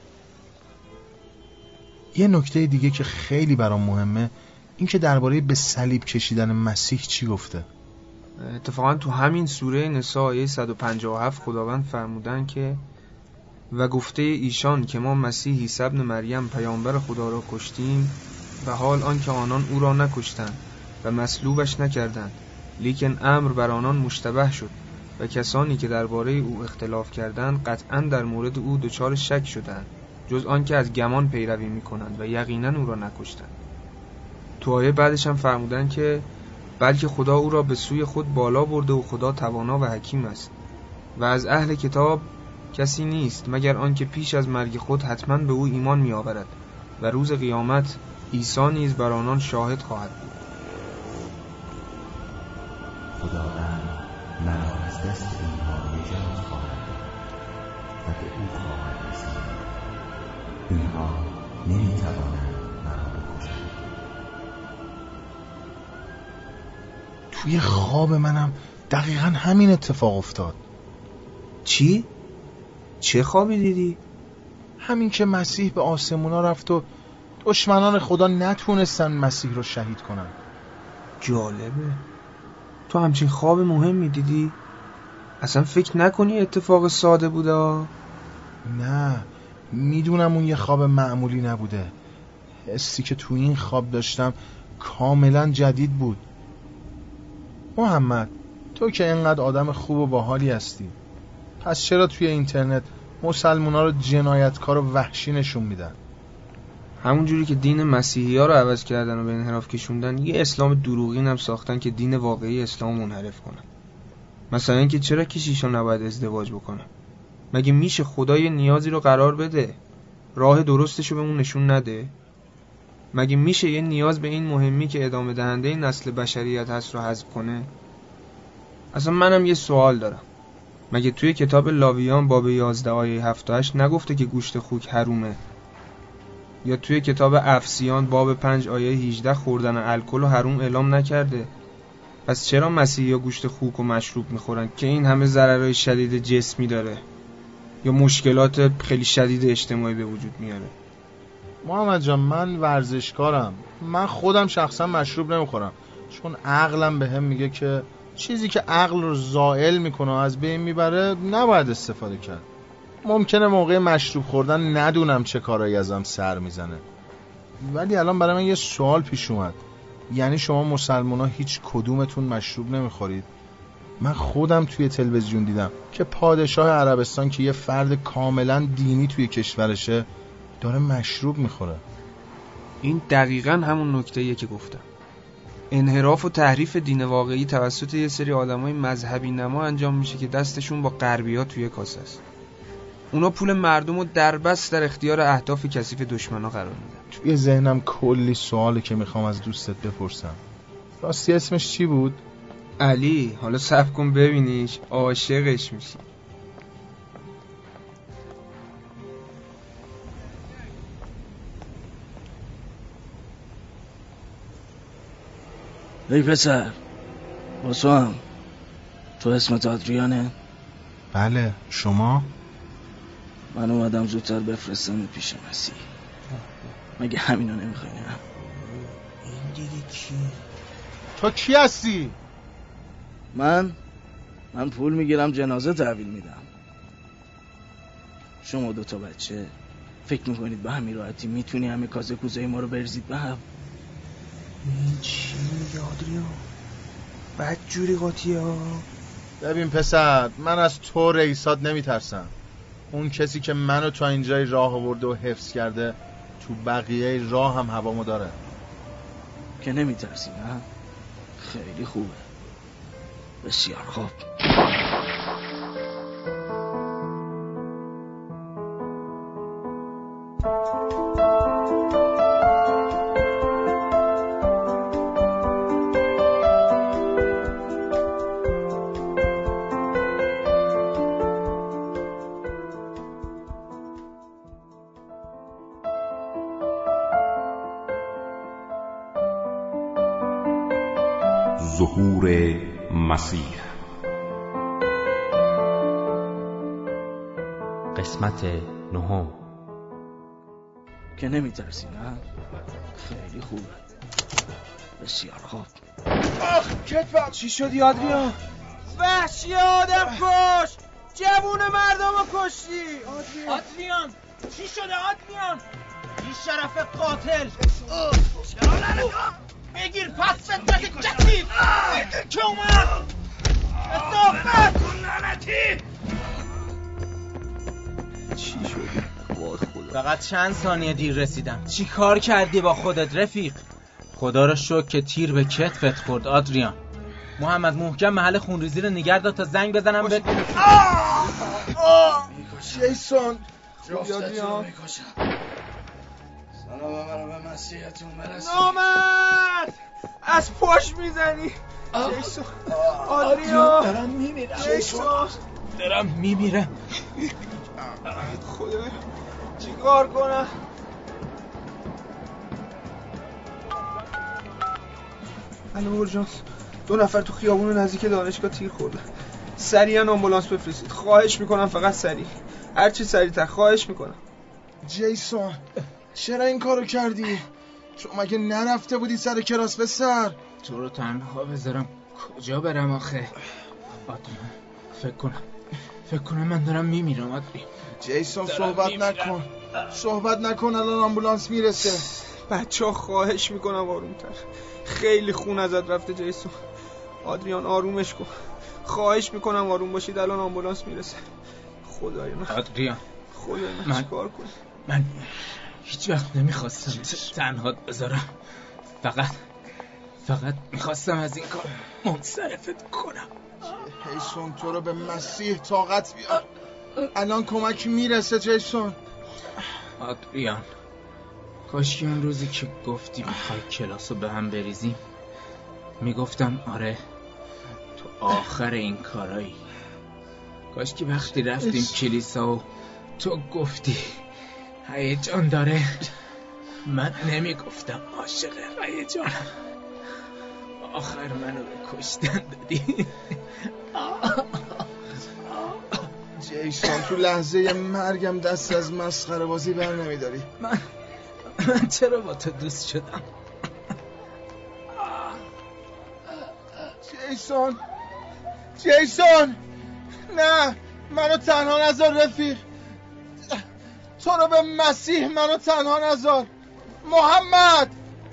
یه نکته دیگه که خیلی برام مهمه این که درباره به صلیب کشیدن مسیح چی گفته. اتفاقا تو همین سوره نساء آیه صد و پنجاه و هفت خداوند فرمودن که و گفته ایشان که ما مسیح عیسی ابن مریم پیامبر خدا را کشتیم و حال آنکه آنان او را نکشتند و مصلوبش نکردند، لیکن امر بر آنان مشتبه شد و کسانی که درباره او اختلاف کردند قطعاً در مورد او دچار شک شدند، جز آنکه از گمان پیروی میکنند و یقینا او را نکشتند. تو آیه بعدش هم فرمودن که بلکه خدا او را به سوی خود بالا برده و خدا توانا و حکیم است و از اهل کتاب کسی نیست مگر آنکه پیش از مرگ خود حتما به او ایمان می آورد و روز قیامت عیسی نیز بر آنان شاهد خواهد بود. خداوند مرا از دست اینها نجات خواهد و به او خواهد رسید. اینها نمیتوانند مرا بکشند. توی خواب منم دقیقا همین اتفاق افتاد. چی؟ چه خوابی دیدی؟ همین که مسیح به آسمونا رفت و دشمنان خدا نتونستن مسیح رو شهید کنن. جالبه. تو همچین خواب مهمی دیدی؟ اصلا فکر نکنی اتفاق ساده بوده؟ نه، میدونم اون یه خواب معمولی نبوده. حسی که تو این خواب داشتم کاملا جدید بود. محمد، تو که اینقدر آدم خوب و باحالی هستی، پس چرا توی اینترنت مسلمونا رو جنایتکار و وحشی نشون میدن؟ همون جوری که دین مسیحی ها رو عوض کردن و به انحراف کشوندن، یه اسلام دروغین هم ساختن که دین واقعی اسلام منحرف کنن. مثلا اینکه چرا کشیشا نباید ازدواج بکنن؟ مگه میشه خدا یه نیازی رو قرار بده راه درستشو بهمون نشون نده؟ مگه میشه یه نیاز به این مهمی که ادامه دهنده نسل بشریت هست رو حذف کنه؟ اصلا منم یه سوال دارم. مگه توی کتاب لاویان باب یازده آیه هفت و هشت نگفته که گوشت خوک حرومه؟ یا توی کتاب افسیان باب پنج آیه هجده خوردن الکل و حروم اعلام نکرده؟ پس چرا مسیحی‌ها گوشت خوک و مشروب میخورن که این همه ضررهای شدید جسمی داره یا مشکلات خیلی شدید اجتماعی به وجود میاره؟ محمد جان، من ورزشکارم. من خودم شخصا مشروب نمیخورم، چون عقلم به هم میگه که چیزی که عقل رو زائل میکنه و از بین میبره نباید استفاده کرد. ممکنه موقع مشروب خوردن ندونم چه کارایی ازم سر میزنه، ولی الان برای من یه سوال پیش اومد. یعنی شما مسلمونا هیچ کدومتون مشروب نمیخورید؟ من خودم توی تلویزیون دیدم که پادشاه عربستان که یه فرد کاملا دینی توی کشورشه داره مشروب میخوره. این دقیقاً همون نکته‌ایه که گفتم. انحراف و تحریف دین واقعی توسط یه سری آدمای مذهبی نما انجام میشه که دستشون با غربی‌ها توی کاسه است. اونا پول مردم رو دربست در اختیار اهداف کثیف دشمنا قرار میدن. توی ذهنم کلی سواله که میخوام از دوستت بپرسم. راستی اسمش چی بود؟ علی. حالا صبر کن ببینیش، عاشقش میشی. ای پسر، باسو هم تو اسمت آدریانه؟ بله. شما؟ من اومدم زودتر بفرستم پیش مسیح. مگه همینو نمیخوای؟ نه این دیگه کی؟ تو کی هستی؟ من من پول میگیرم جنازه تحویل میدم. شما دوتا بچه فکر میکنید به همین راحتی میتونی همه کازه کوزه ما رو برزید به هم؟ این چی میگه آدریان؟ بد جوری قاطیه ها. ببین پسر، من از تو رئیسات نمیترسم. اون کسی که منو تا اینجای راه آورده و حفظ کرده تو بقیه راه هم هوامو داره. که نمیترسی نه؟ خیلی خوبه. بسیار خوب. ظهور مسیح. قسمت نهم. که نمیترسی نه؟ خیلی خوبه. بسیار خوب. آخ کتفم. چی شدی آدریان؟ وحشی آدم کش، جوون مردم رو کشتی. آدریان آدریان چی شده آدریان؟ بی شرف قاتل. چرا لعنتا؟ بگیر پس بنده که جکیب که اومد اصافت کن لعنتی. چی شدی؟ وای خدا. فقط چند ثانیه دیر رسیدم. چی کار کردی با خودت رفیق؟ خدا رو شکر که تیر به کتفت خورد آدریان. محمد محکم محل خونریزی رو نگه دار تا زنگ بزنم به جیسون. جفتتون رو میکشم. سلام ببرم به مسیحتون برسید. نامرد از پاش میزنی. جیسون. آدریان دارم میمیرم. جیسون دارم میمیرم. خدا چی کار کنم؟ الو برجانس، دو نفر تو خیابون نزدیک دانشگاه تیر خوردن. سریعا آمبولانس بفرستید. خواهش میکنم فقط سریع. هر چی سریعتر خواهش میکنم. جیسون چرا این کارو کردی؟ تو مگه نرفته بودی سر کلاس پسر؟ تو رو تنها بذارم کجا برم آخه؟ آدریان فکر کنم فکر کنم من دارم میمیرم آدریان. جیسون صحبت نکن صحبت نکن الان آمبولانس میرسه. بچه ها خواهش میکنم آرومتر. خیلی خون ازت رفته جیسون. آدریان آرومش کن. خواهش میکنم آروم باشید الان آمبولانس میرسه. خدای من آدریان خدای من, من چیکار کنم؟ من هیچ وقت نمیخواستم تنهات بذارم. فقط فقط میخواستم از این کار منصرفت کنم. جیسون تو رو به مسیح طاقت بیار. الان کمک میرسه جیسون. آدریان کاش که اون روزی که گفتی میخوای کلاسو به هم بریزیم میگفتم آره تو آخر این کارایی. کاش که وقتی رفتیم کلیسا و تو گفتی هیجان داره من نمیگفتم عاشق هیجانم. آخر منو به کشتن دادی. جیسون تو لحظه مرگم دست از مسخره بازی بر نمیداری. من من چرا با تو دوست شدم؟ جیسون جیسون نه منو تنها نذار رفیق. تو رو به مسیح منو تنها نذار. محمد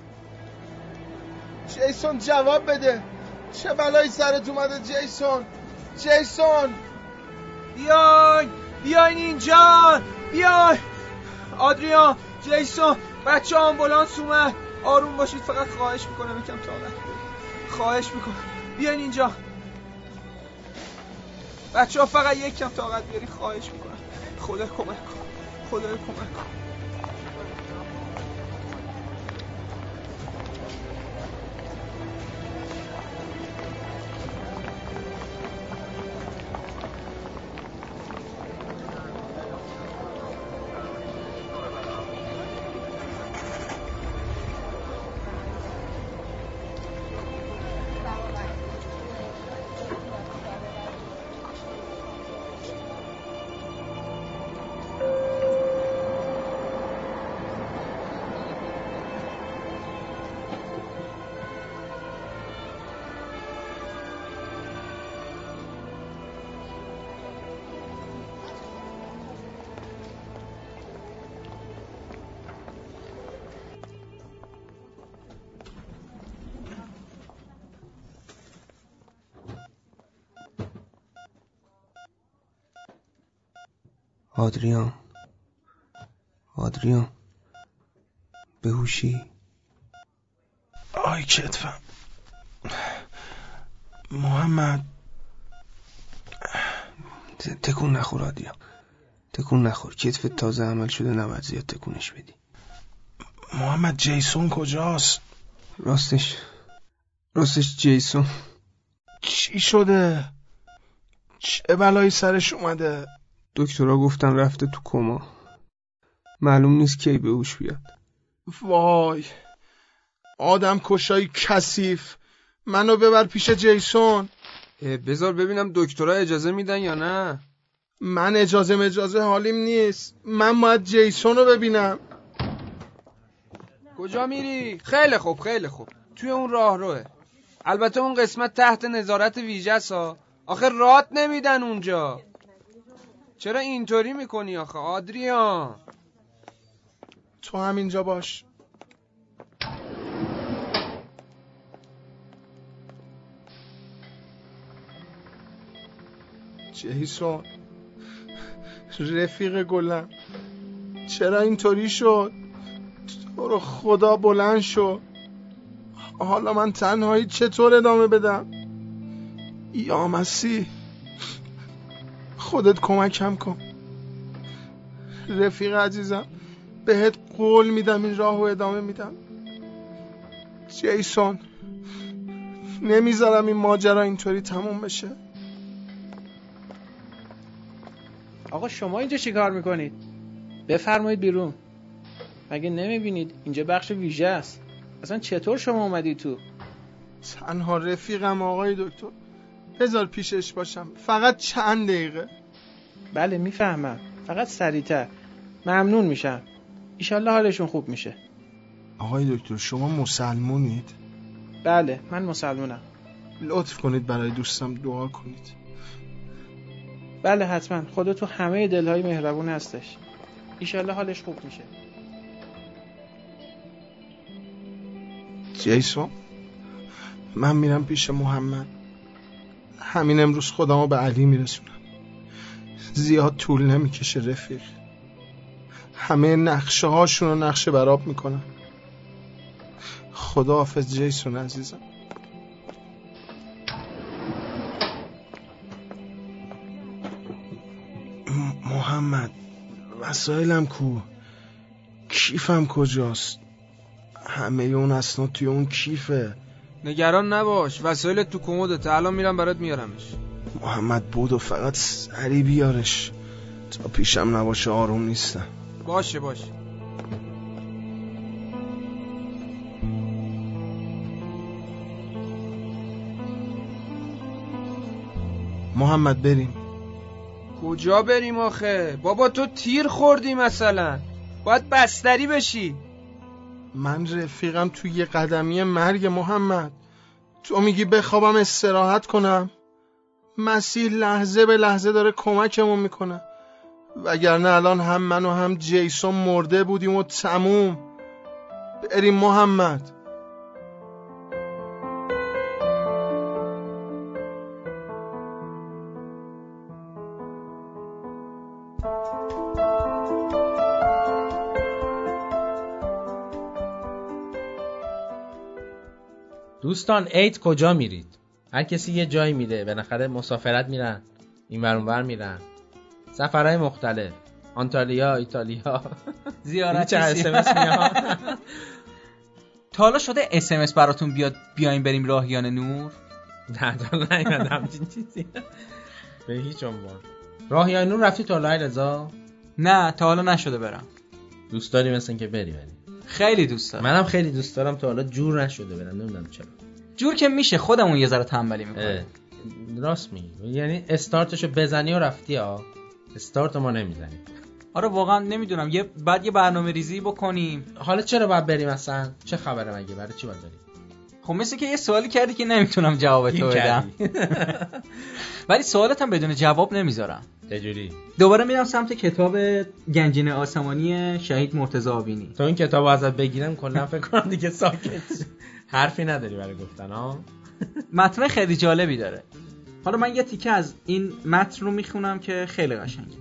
جیسون جواب بده. چه بلایی سرت اومده جیسون؟ جیسون بیاین بیاین اینجا بیاین. آدریان، جیسون، بچه آمبولانس اومد. آروم باشید، فقط خواهش میکنم یکم طاقت بیارید. خواهش میکنم بیاین اینجا. بچه ها فقط یکم طاقت بیارید، خواهش میکنم. خدا کمک کن، خدا کمک کن. آدریان، آدریان، بهوشی؟ آی کتفم. محمد، تکون نخور آدریان، تکون نخور. کتفت تازه عمل شده، نباید زیاد تکونش بدی. محمد، جیسون کجاست؟ راستش راستش جیسون چی شده؟ چه بلایی سرش اومده؟ دکترها گفتن رفته تو کما، معلوم نیست کی به هوش بیاد. وای، آدم کشای کثیف. منو ببر پیش جیسون. بذار ببینم دکترها اجازه میدن یا نه. من اجازه مجازه حالیم نیست. من باید جیسون رو ببینم. کجا میری؟ خیلی خوب خیلی خوب، توی اون راه روه. البته اون قسمت تحت نظارت ویژه ها، آخه رات نمیدن اونجا. چرا اینطوری میکنی آخه آدریان؟ تو همینجا باش. جیسون، رفیق گلم، چرا اینطوری شد؟ تو رو خدا بلند شو. حالا من تنهایی چطور ادامه بدم؟ یا مسیح، خودت کمکم کن. رفیق عزیزم، بهت قول میدم این راهو ادامه میدم. جیسون، نمیذارم این ماجرا اینطوری تموم بشه. آقا شما اینجا چی کار میکنید؟ بفرمایید بیرون. مگه نمیبینید اینجا بخش ویژه است؟ اصلا چطور شما اومدید تو؟ تنها رفیقم آقای دکتر، بذار پیشش باشم فقط چند دقیقه. بله میفهمم، فقط سریعتر. ممنون میشم. ایشالله حالشون خوب میشه. آقای دکتر، شما مسلمونید؟ بله من مسلمونم. لطف کنید برای دوستم دعا کنید. بله حتما، خدا تو همه دلهای مهربون هستش. ایشالله حالش خوب میشه. جیسون، من میرم پیش محمد. همین امروز خودمو به علی میرسونم. زیاد طول نمیکشه رفیق. همه نقشه هاشون رو نقشه براب میکنم. خدا حافظ جیسون عزیزم. م- محمد، وسایلم کو؟ کیفم کجاست؟ همه اون اسناد توی اون کیفه. نگران نباش، وسایلت تو کمدته، الان میرم برات میارمش. محمد بودو فقط سری بیارش، تا پیشم نباشه آروم نیستم. باشه باشه. محمد بریم. کجا بریم آخه؟ بابا تو تیر خوردی مثلا، باید بستری بشی. من رفیقم توی یه قدمی مرگ محمد. تو میگی بخوابم استراحت کنم؟ مسیح لحظه به لحظه داره کمکمون میکنه، وگرنه الان هم من و هم جیسون مرده بودیم و تموم. بریم محمد. دوستان عید کجا میرید؟ هر کسی یه جایی میره، بالاخره مسافرت میرن، این ور اون ور میرن، سفرهای مختلف، آنتالیا، ایتالیا، زیارت چه اس ام اس میاد. تا حالا شده اس ام اس براتون بیاد بیایم بریم راهیان نور؟ نه تا حالا نیومد همچین چیزی به هیچ عنوان. راهیان نور رفتی تا حالا رضا؟ نه تا حالا نشده برم. دوست داری مثلا که بری بری؟ خیلی دوست دارم. منم خیلی دوست دارم، تا حالا جور نشده برم، نمیدونم چرا. جور که میشه، خودمون یه ذره تنبلی میکنیم. راست میگی، یعنی استارتشو بزنی و رفتی ها، استارت ما نمیزنیم. آره واقعا نمیدونم، یه بعد یه برنامه ریزی بکنیم. حالا چرا باید بریم اصلا؟ چه خبره مگه؟ برای چی باید بریم؟ خب مثل که یه سوالی کردی که نمیتونم جواب تو بدم. ولی سوالت هم بدون جواب نمیذارم. چجوری؟ دوباره میرم سمت کتاب گنجینه آسمانی شهید مرتضی آبینی. تو این کتابو ازت بگیرم کلا فکر کنم دیگه ساکت، حرفی نداری برای گفتن ها. متن خیلی جالبی داره. حالا من یه تیکه از این متن رو میخونم که خیلی قشنگه.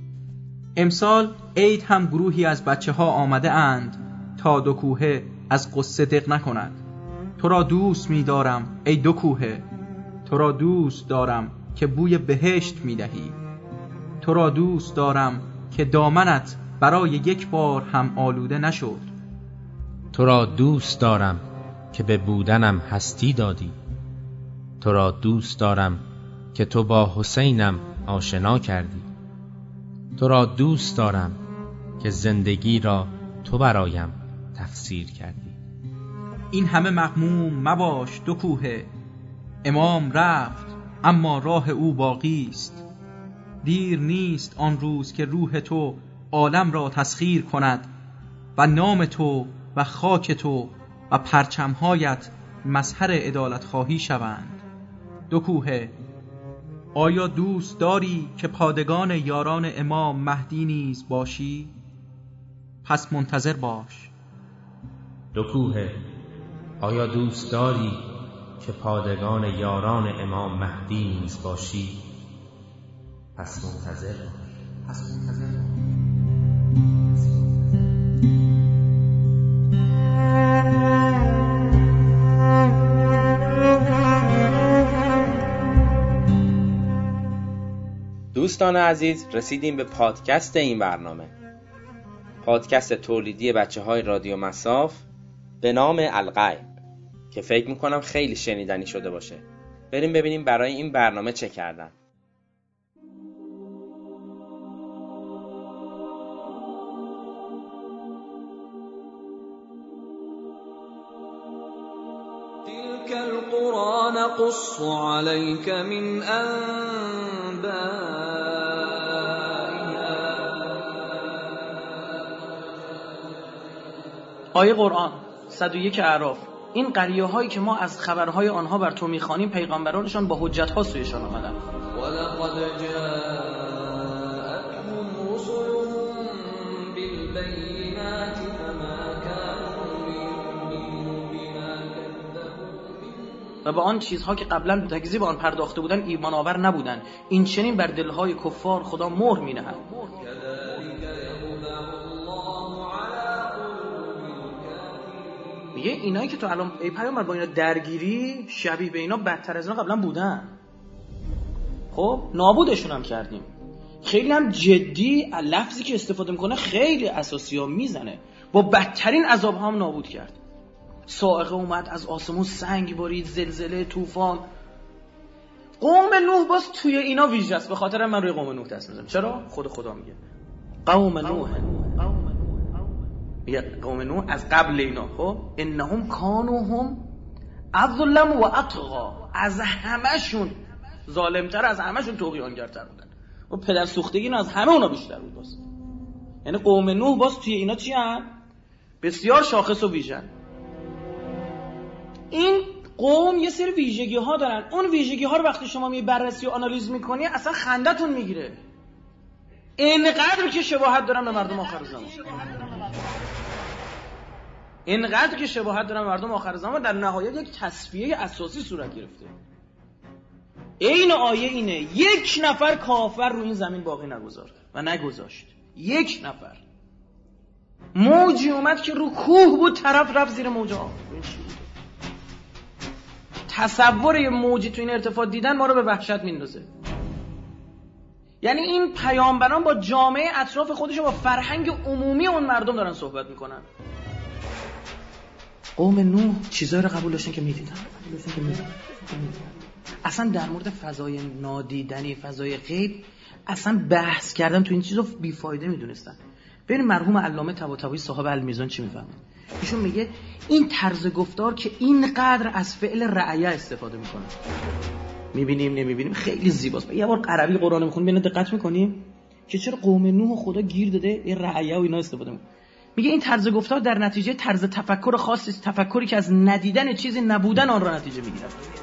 امسال عید هم گروهی از بچه ها آمده اند تا دو کوهه از قصه دق نکند. تو را دوست می‌دارم ای دو کوهه، تو را دوست دارم که بوی بهشت می‌دهی، تو را دوست دارم که دامنت برای یک بار هم آلوده نشد، تو را دوست دارم که به بودنم هستی دادی، تو را دوست دارم که تو با حسینم آشنا کردی، تو را دوست دارم که زندگی را تو برایم تفسیر کردی. این همه مغموم مباش دو کوهه، امام رفت اما راه او باقی است، دیر نیست آن روز که روح تو عالم را تسخیر کند و نام تو و خاک تو و پرچمهایت مظهر عدالت خواهی شوند. دو کوهه، آیا دوست داری که پادگان یاران امام مهدی نیز باشی؟ پس منتظر باش. دو کوهه، آیا دوست داری که پادگان یاران امام مهدی نیز باشی؟ پس منتظر باش. پس منتظر باش. دوستان عزیز، رسیدیم به پادکست این برنامه، پادکست تولیدی بچه های رادیو مصاف به نام الغیب که فکر میکنم خیلی شنیدنی شده باشه. بریم ببینیم برای این برنامه چه کردن. تلك القرى نقص عليك من أنبائها آیه قرآن صد و یک اعراف. این قریه هایی که ما از خبرهای آنها بر تو میخوانیم پیغمبرانشان با حجت ها سویشان آمدند. ولقد جاءتهم رسلهم بالبينات فما كانوا ليؤمنوا بما كذبوا و با آن چیزها که قبلا تکذیب آن پرداخته بودند ایمان آور نبودند. این چنین بر دلهای کفار خدا مهر مینهد. میگه اینایی که تو الان ای پیامبر با اینا درگیری شبیه به اینا بدتر از اینا قبلا بودن. خب نابودشون هم کردیم. خیلی هم جدی، لفظی که استفاده میکنه خیلی اساسی ها میزنه. با بدترین عذاب هم نابود کرد. صاعقه اومد، از آسمون سنگ بارید، زلزله، طوفان. قوم نوح باز توی اینا ویژه است. به خاطر من روی قوم نوح دست میزنم. چرا؟ خود خدا میگه قوم نوح، میگه قوم نوح از قبل اینا. خب انهم کانوا هم اظلم و اطغا، از همشون ظالمتر، از همشون طغیانگرتر بودن و پدر سوختگی اینا از همه اونا بیشتر بود. باز یعنی قوم نوح باز توی اینا چی هم؟ بسیار شاخص و ویژن. این قوم یه سری ویژگی ها دارن. اون ویژگی ها رو وقتی شما می بررسی و آنالیز میکنی اصلا خندتون میگیره. اینقدر که شباهت دارن به مردم آخر زمان، اینقدر که شباهت دارن به مردم آخر زمان، در نهایت یک تصفیه اساسی صورت گرفته. این آیه اینه یک نفر کافر رو این زمین باقی نگذارد و نگذاشت. یک نفر. موجی اومد که رو کوه بود، طرف رفت زیر موج آب. تصور یه موجی تو این ارتفاع دیدن ما رو به وحشت میندازه. یعنی این پیامبران با جامعه اطراف خودشون، با فرهنگ عمومی اون مردم دارن صحبت میکنن. قوم نوح چیزایی رو قبول داشتن که میدیدن، که میدیدن. اصلا در مورد فضای نادیدنی، فضای غیب اصلا بحث کردن تو این چیزو بیفایده میدونستن. ببین مرحوم علامه طباطبایی صاحب المیزان چی میفهمه؟ ایشون میگه این طرز گفتار که اینقدر از فعل رعیه استفاده میکنه، میبینیم نمیبینیم، خیلی زیباست. یه بار عربی قرآن میخونیم ببین دقت میکنیم که چرا قوم نوح خدا گیر داده این رعیه و اینا استفاده میکنه. میگه این طرز گفتار در نتیجه طرز تفکر خاصی است، تفکری که از ندیدن چیزی نبودن آن را نتیجه میگیره.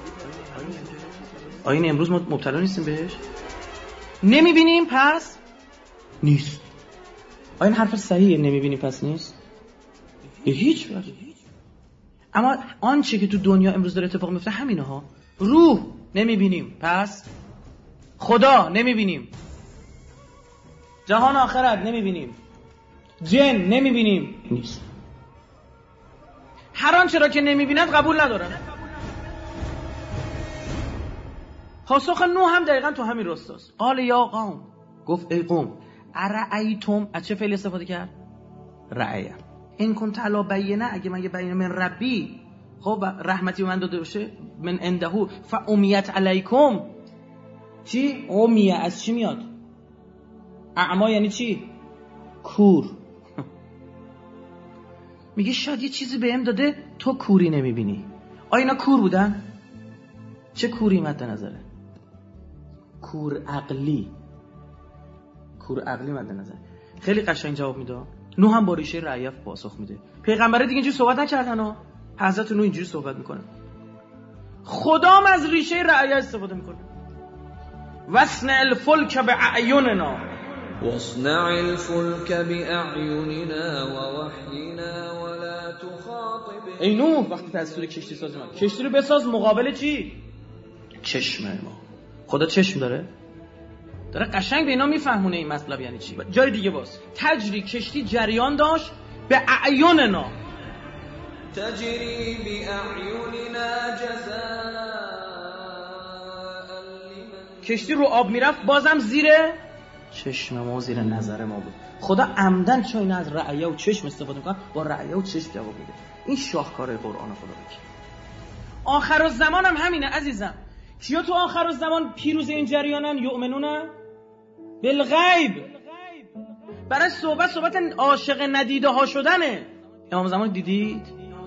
آیا امروز ما مبتلا نیستیم بهش؟ نمیبینیم پس نیست. آیا این حرف صحیحه نمیبینیم پس نیست؟ هیچ وجه. اما آنچه که تو دنیا امروز داره اتفاق میفته همینه ها. روح نمیبینیم پس خدا نمیبینیم، جهان آخرت نمیبینیم، جن نمیبینیم، نیست. هر آنچه را که نمیبینند قبول ندارن. پاسخ نوح هم دقیقا تو همین راستاست. قال یا قوم، گفت ای قوم، ارأیتم، از چه فعل استفاده کرد؟ رعیه. این کنت علی بینه، اگه من یه بینه من ربی، خب رحمتی من داده باشه، من عنده فامیت علیکم. چی؟ امیه از چی میاد؟ اعما یعنی چی؟ کور. میگه شاید یه چیزی بهم داده تو کوری نمیبینی. آیا اینا کور بودن؟ چه کوری مد نظره؟ کور عقلی. کور عقلی مد نظر. خیلی قشنگ جواب میده. نوح هم با ریشه رعیه پاسخ میده. پیغمبر دیگه اینجوری صحبت نکردن ها. حضرت نوح اینجوری صحبت میکنه. خدام از ریشه رعیه استفاده میکنه. وصنع الفلک باعیننا، واصنع الفلك بأعيننا ووحينا ولا تخاطب. ای نوح وقتی دستور کشتی سازی من، کشتی رو بساز مقابل چی؟ چشم ما. خدا چشم داره؟ داره قشنگ به اینا میفهمونه این مطلب یعنی چی. جای دیگه باز تجری، کشتی جریان داشت به اعیننا، تجری بأعيننا جزاء لمن. کشتی رو آب میرفت بازم زیر چشم ما، زیر نظر ما بود. خدا عمدن چون اینا از رعیه و چشم استفاده میکنن، با رعیه و چشم جواب میده. این شاهکاره قرآن خدا بکی. آخر الزمان هم همینه عزیزم. کیا تو آخر الزمان پیروز این جریانن؟ یؤمنون بالغیب. برای صحبت صحبت عاشق ندیده ها شدنه. امام زمان دیدید؟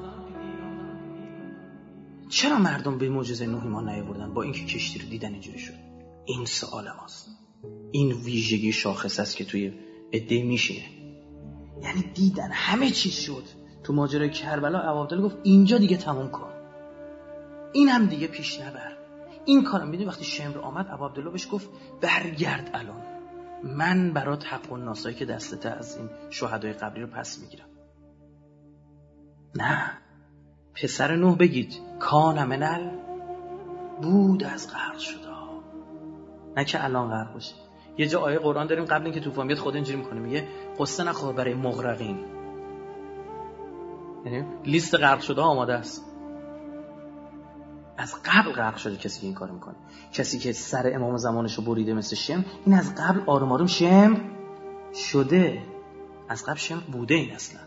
چرا مردم به معجزه نوح ایمان نیاوردن با اینکه کشتی رو دیدن اینجوری شد؟ این سوال ماست. این ویژگی شاخص است که توی عده میشینه. یعنی دیدن همه چیز شد. تو ماجرای کربلا ابوعبدالله گفت اینجا دیگه تموم کن، این هم دیگه پیش نبر. این کارم میدونی وقتی شمر آمد ابوعبدالله بهش گفت برگرد الان، من برات حق و ناسایی که دستته از این شهدای قبلی رو پس میگیرم. نه، پسر نوح بگید کان منل، بود از غرق شده، نه که الان غرق باشه. یه جا آیه قرآن داریم قبل اینکه طوفان بیاد خدا اینجوری میکنه، میگه قصه نخور برای مغرقین. یعنی لیست غرق شده آماده است. از قبل غرق شده کسی که این کار میکنه. کسی که سر امام زمانشو بریده مثل شم، این از قبل آروم آروم شم شده. از قبل شم بوده این اصلا.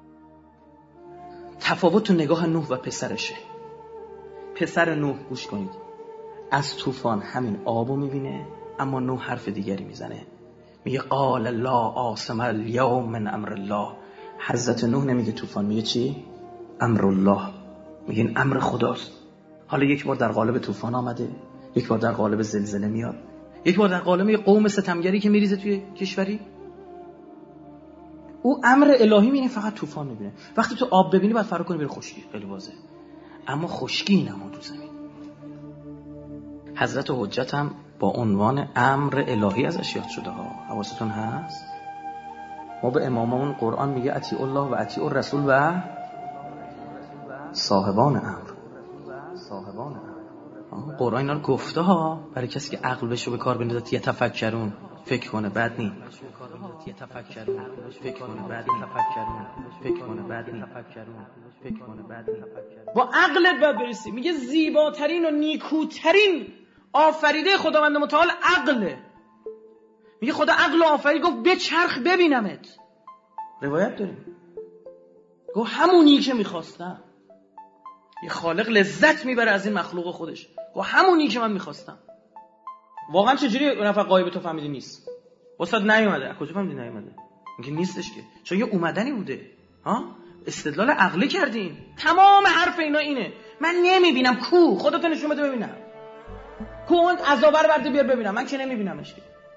تفاوت تو نگاه نوح و پسرشه. پسر نوح گوش کنید، از طوفان همین آبو میبینه، اما نوح حرف دیگری میزنه، میگه قال لا عاصم اليوم من امر الله. حضرت نوح نمیگه طوفان، میگه چی؟ امر الله. میگه این امر خداست. حالا یک بار در قالب طوفان آمده، یک بار در قالب زلزله میاد، یک بار در قالب یه قوم ستمگری که میریزه توی کشوری. او امر الهی میبینه، فقط طوفان میبینه. وقتی تو آب ببینی باید فرق کنی بره خشکی، خیلی واضحه. اما خشکی نمون تو زمین. حضرت حجت هم با عنوان امر الهی ازش یاد شده ها، حواستون هست؟ ما به اماممون قرآن میگه اطیع الله و اطیع الرسول و صاحبان امر. صاحبان امر قرآن اینا رو گفته ها، برای کسی که عقل بشه به کار بندازه. یتفکرون، فکر کنه بد نی یتفکرون فکر کنه بد نی تفکرون فکر کنه بد نی تفکرون فکر کنه بد نی با عقلت باید برسی. میگه زیباترین و نیکوترین آفریده خداوند متعال عقله. میگه خدا عقل آفرید، گفت بچرخ ببینمت. روایت داریم گفت همونی که میخواستم. یه خالق لذت میبره از این مخلوق خودش، گفت همونی که من میخواستم. واقعا چجوری اون نفر غایب تو فهمیدی نیست؟ استاد نیومده. از کجا فهمیدی نیومده؟ میگه نیستش که، چون یه اومدنی بوده. ها استدلال عقلی کردین. تمام حرف اینا اینه من نمیبینم. کو خودت نشون بده ببینم. کو اون عذاب رو برده بیار ببینم. من که نمیبینمش.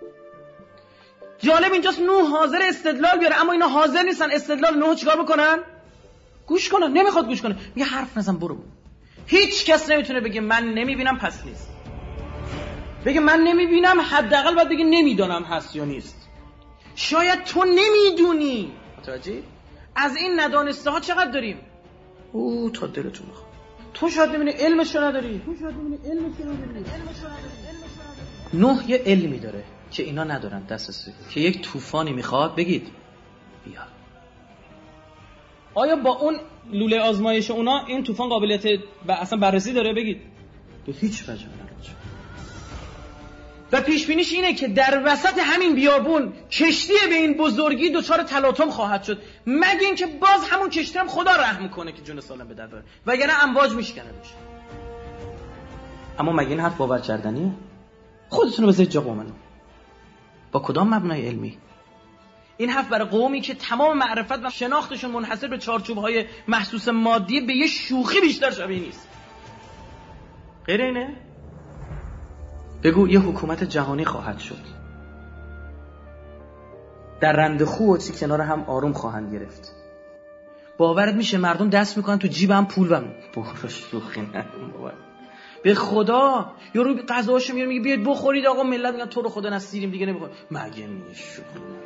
جالب اینجاست نوح حاضر استدلال بیاره، اما اینا حاضر نیستن استدلال نوح چیکار بکنن؟ گوش کنن. نمیخواد گوش کنه. میگه حرف نزن برو. هیچ کس نمیتونه بگه من نمیبینم پس نیست. بگه من نمیبینم حداقل باید بگه نمیدونم هست یا نیست. شاید تو نمیدونی. متوجهی؟ از این ندانسته ها چقدر داریم؟ او تا دلتون بخواد. تو شاید نمیدونی علمش رو نداری. تو شاید نمیدونی علمش رو نداری. نوح یه علمی داره که اینا ندارن دسترسی، که یک طوفانی میخواد بگید بیا. آیا با اون لوله آزمایش اونا این طوفان قابلیت ب... اصلا بررسی داره؟ بگید به هیچ وجه نداره. و پیش بینیش اینه که در وسط همین بیابون کشتی به این بزرگی دچار تلاطم خواهد شد، مگه اینکه باز همون کشتی هم خدا رحم کنه که جون سالم به در بره، وگرنه امواج میشکنه میشه. اما مگه این حرف باور کردنیه؟ خودتون رو بذارید جا قومنو. با کدام مبنای علمی؟ این حرف برای قومی که تمام معرفت و شناختشون منحصر به چارچوب‌های محسوس مادی به یه شوخی بیشتر شبیه نیست. غیر اینه؟ بگو یه حکومت جهانی خواهد شد، در رندخو و چی کنار هم آروم خواهند گرفت. باورت میشه مردم دست میکنن تو جیب هم پول بم برو شوخی نکن بابا. به خدا یارو غذاشو میاره میگه بیاید بخورید آقا، ملت میگن تو رو خدا نستیریم دیگه نمیخوام. مگه میشه؟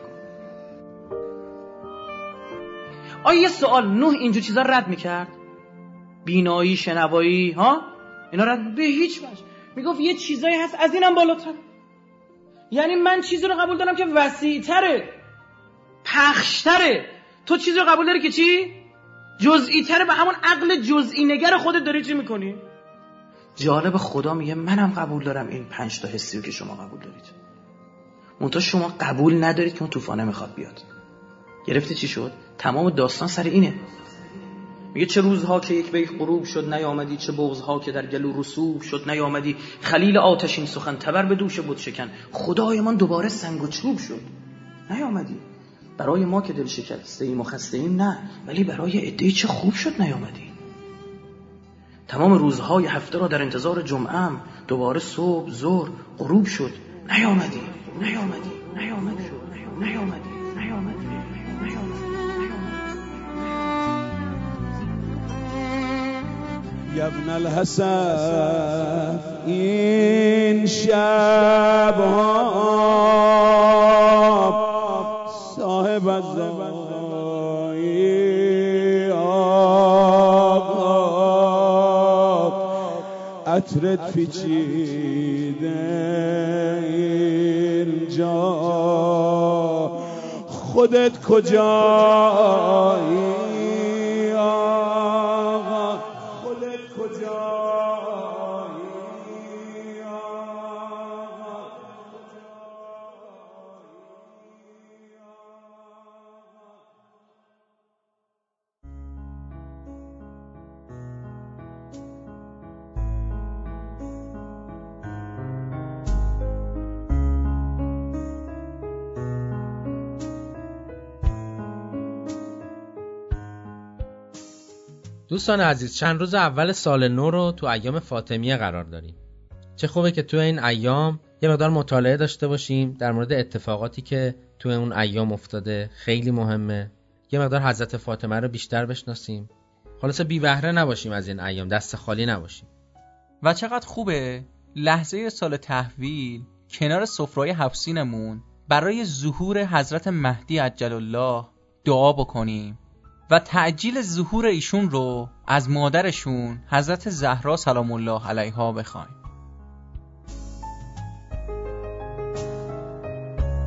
آیا یه سوال، نوح اینجور چیزا رد میکرد؟ بینایی، شنوایی، ها اینا رد به هیچ وجه. میگفت یه چیزایی هست از اینم بالاتر. یعنی من چیزی رو قبول دارم که وسیع‌تره، پخش‌تره. تو چیزی رو قبول داری که چی؟ جزئی‌تره. به همون عقل جزئی نگر خودت داری چی میکنی؟ جالب خدا میگه منم قبول دارم این پنج تا حسی رو که شما قبول دارید، منتها شما قبول ندارید که اون طوفانه میخواد بیاد. گرفتی چی شد؟ تمام داستان سر اینه. میگه چه روزها که یک بیخ غروب شد نیامدی، چه بغضها که در گلو رسوب شد نیامدی، خلیل آتشین سخن تبر به دوش بود شکن، خدای من دوباره سنگ و چوب شد نیامدی. برای ما که دل شکسته ایم و خسته ایم نه، ولی برای عده‌ای چه خوب شد نیامدی. تمام روزهای هفته را در انتظار جمعه‌ام، دوباره صبح ظهر غروب شد نیامدی نیامدی نیامدی نیامدی نیامدی. یا ابن الحسن این شبها صاحب الزمانی آقا عطرت پیچیده اینجا، خودت کجایی دوستان عزیز، چند روز اول سال نو رو تو ایام فاطمیه قرار داریم. چه خوبه که تو این ایام یه مقدار مطالعه داشته باشیم در مورد اتفاقاتی که تو اون ایام افتاده. خیلی مهمه یه مقدار حضرت فاطمه رو بیشتر بشناسیم. خلاصه بی بهره نباشیم از این ایام، دست خالی نباشیم. و چقدر خوبه لحظه سال تحویل کنار سفره‌ی هفسینمون برای ظهور حضرت مهدی عجل الله دعا بکنیم و تعجیل ظهور ایشون رو از مادرشون حضرت زهرا سلام الله علیها بخوایم.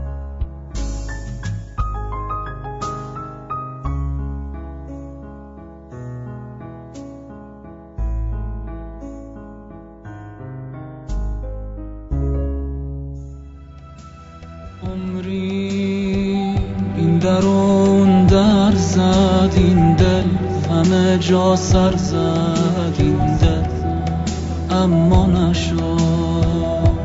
عمری این درون در زد این دل، همه جا سر زد این دل، اما نشد.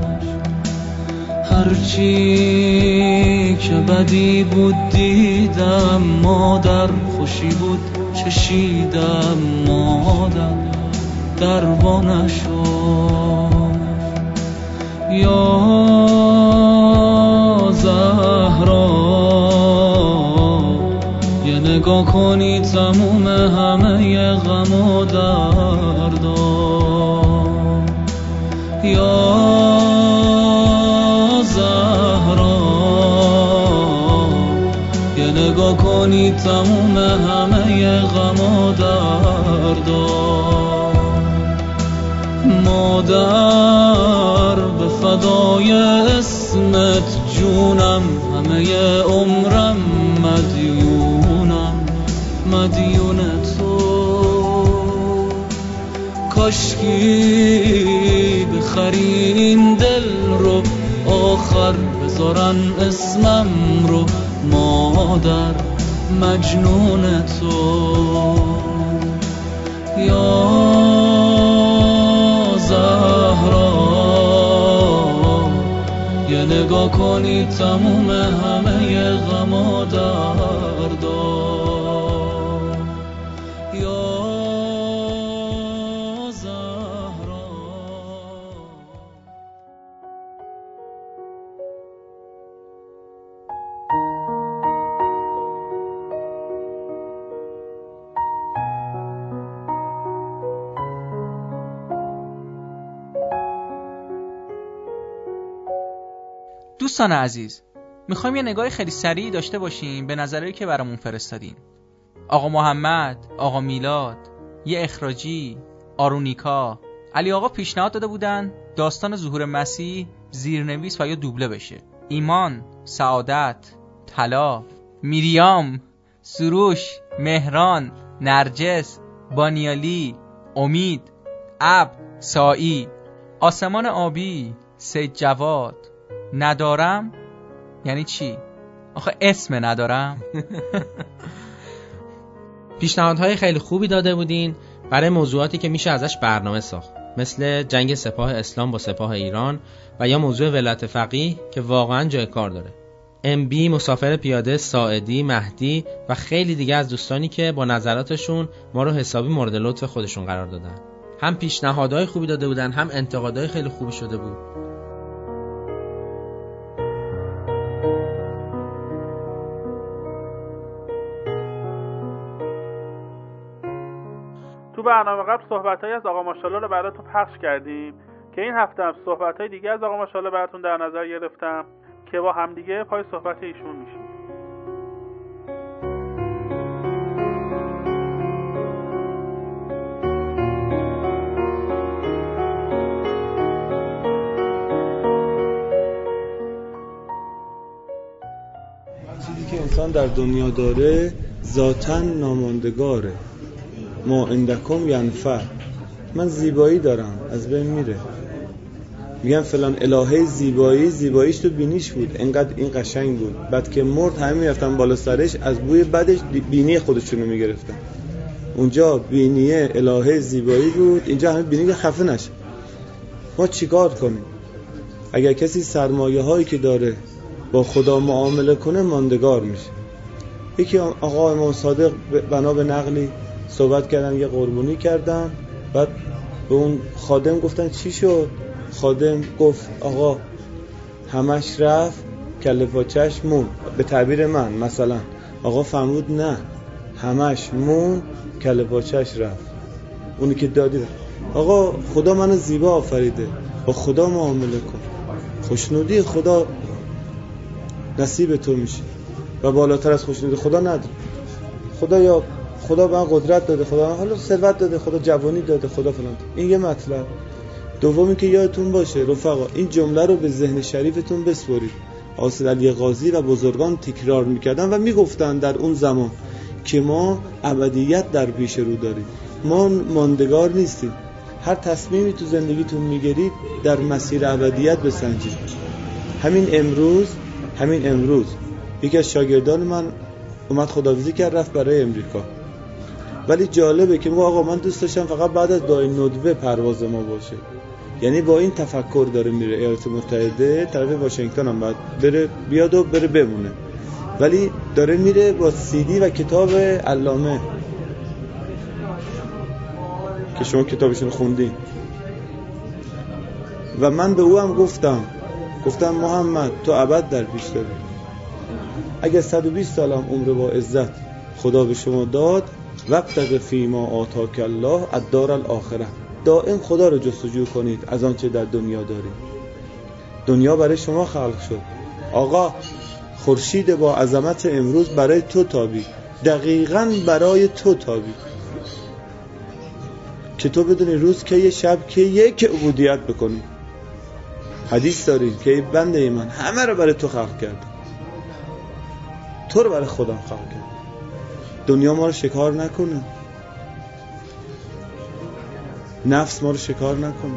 هرچی که بدی بود دیدم، مادر خوشی بود چشیدم، مادر دربا نشد. یا زهرا یه نگاه کنی تموم همه غم و دردا. یا زهرا یه نگاه کنی تموم همه غم و دردا. مادر به فدای اسمت جونم، همه عمرم مدیونم، مدیون تو. کاشکی بخری این دل رو، آخر بذارن اسمم رو، مادر مجنون تو. یا زهرا یه نگاه کنی تموم همه غم و دردا. یا زهرا دوستان عزیز، میخوایم یه نگاه خیلی سریع داشته باشیم به نظرهایی که برامون فرستادین. آقا محمد، آقا میلاد، یه اخراجی، آرونیکا، علی آقا پیشنهاد داده بودن داستان ظهور مسیح زیرنویس و یا دوبله بشه. ایمان، سعادت، طلا، میریام، سروش، مهران، نرجس، بانیالی، امید، اب، سائی، آسمان آبی، سید جواد. ندارم یعنی چی؟ آخه اسم ندارم. پیشنهادهای خیلی خوبی داده بودین برای موضوعاتی که میشه ازش برنامه ساخت، مثل جنگ سپاه اسلام با سپاه ایران و یا موضوع ولایت فقیه که واقعا جای کار داره. ام بی، مسافر پیاده، ساعدی، مهدی و خیلی دیگه از دوستانی که با نظراتشون ما رو حسابی مورد لطف خودشون قرار دادن. هم پیشنهادهای خوبی داده بودن، هم انتقادهای خیلی خوبی شده بود. تو برنامه قبل صحبتایی از آقا ماشاءالله رو براتون پخش کردیم که این هفته هم صحبتای دیگه از آقا ماشاءالله براتون در نظر گرفتم که با همدیگه پای صحبت ایشون میشیم. چیزی که انسان در دنیا داره ذاتاً ناماندگاره. ما عندکم ینفع. من زیبایی دارم، از بین میره. میگن فلان الهه زیبایی، زیباییش تو بینیش بود، انقدر این قشنگ بود. بعد که مرد همه میرفتن بالا سرش، از بوی بدش بینی خودشونو میگرفتن. اونجا بینیه الهه زیبایی بود، اینجا همه بینی خفه نشه. ما چیکار کنیم؟ اگر کسی سرمایه هایی که داره با خدا معامله کنه ماندگار میشه. یکی آقا امام صادق بنا به نقلی صحبت کردن، یه قربونی کردن، بعد به اون خادم گفتن چی شد؟ خادم گفت آقا همش رفت کله پاچش مون. به تعبیر من مثلا آقا فرمود نه همش مون کله پاچش رفت. اونی که دادی آقا خدا منو زیبا آفریده، با خدا معامله کن، خوشنودی خدا نصیب تو میشه و بالاتر از خوشنودی خدا نداره. خدا یا خدا به من قدرت داده، خدا حالا ثروت داده، خدا جوانی داده، خدا فلان. این یه مطلب. دومی که یادتون باشه رفقا، این جمله رو به ذهن شریفتون بسپارید. حافظ علی قاضی و بزرگان تکرار میکردن و میگفتن در اون زمان که ما ابدیت در پیش رو داریم، ما ماندگار نیستیم. هر تصمیمی تو زندگیتون میگیرید در مسیر ابدیت بسنجید. همین امروز همین امروز یکی از شاگردان من اومد خداحافظی کرد رفت برای امریکا. ولی جالبه که میگه آقا من دوست داشتم فقط بعد از دعای ندوه پرواز ما باشه. یعنی با این تفکر داره میره ایالات متحده، طرف واشنگتن هم بعد بره بیاد و بره بمونه، ولی داره میره با سی دی و کتاب علامه که شما کتابشون خوندین. و من به او هم گفتم گفتم محمد تو ابد در پیش داری، اگه صد و بیست سال هم عمر با عزت خدا به شما داد، وابتغ فیما آتاک الله الدار الاخره، دائم خدا رو جستجو کنید از آنچه در دنیا دارید. دنیا برای شما خلق شد آقا. خورشید با عظمت امروز برای تو تابید، دقیقاً برای تو تابید که تو بدونی روز که یه شب که یک عبودیت بکنی. حدیث دارید که ای بنده من همه رو برای تو خلق کرد، تو رو برای خودم خلق کرد. دنیا ما رو شکار نکنه، نفس ما رو شکار نکنه.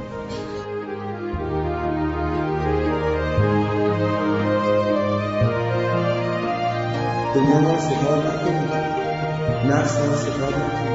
دنیا ما رو شکار نکنه، نفس ما رو شکار نکنه.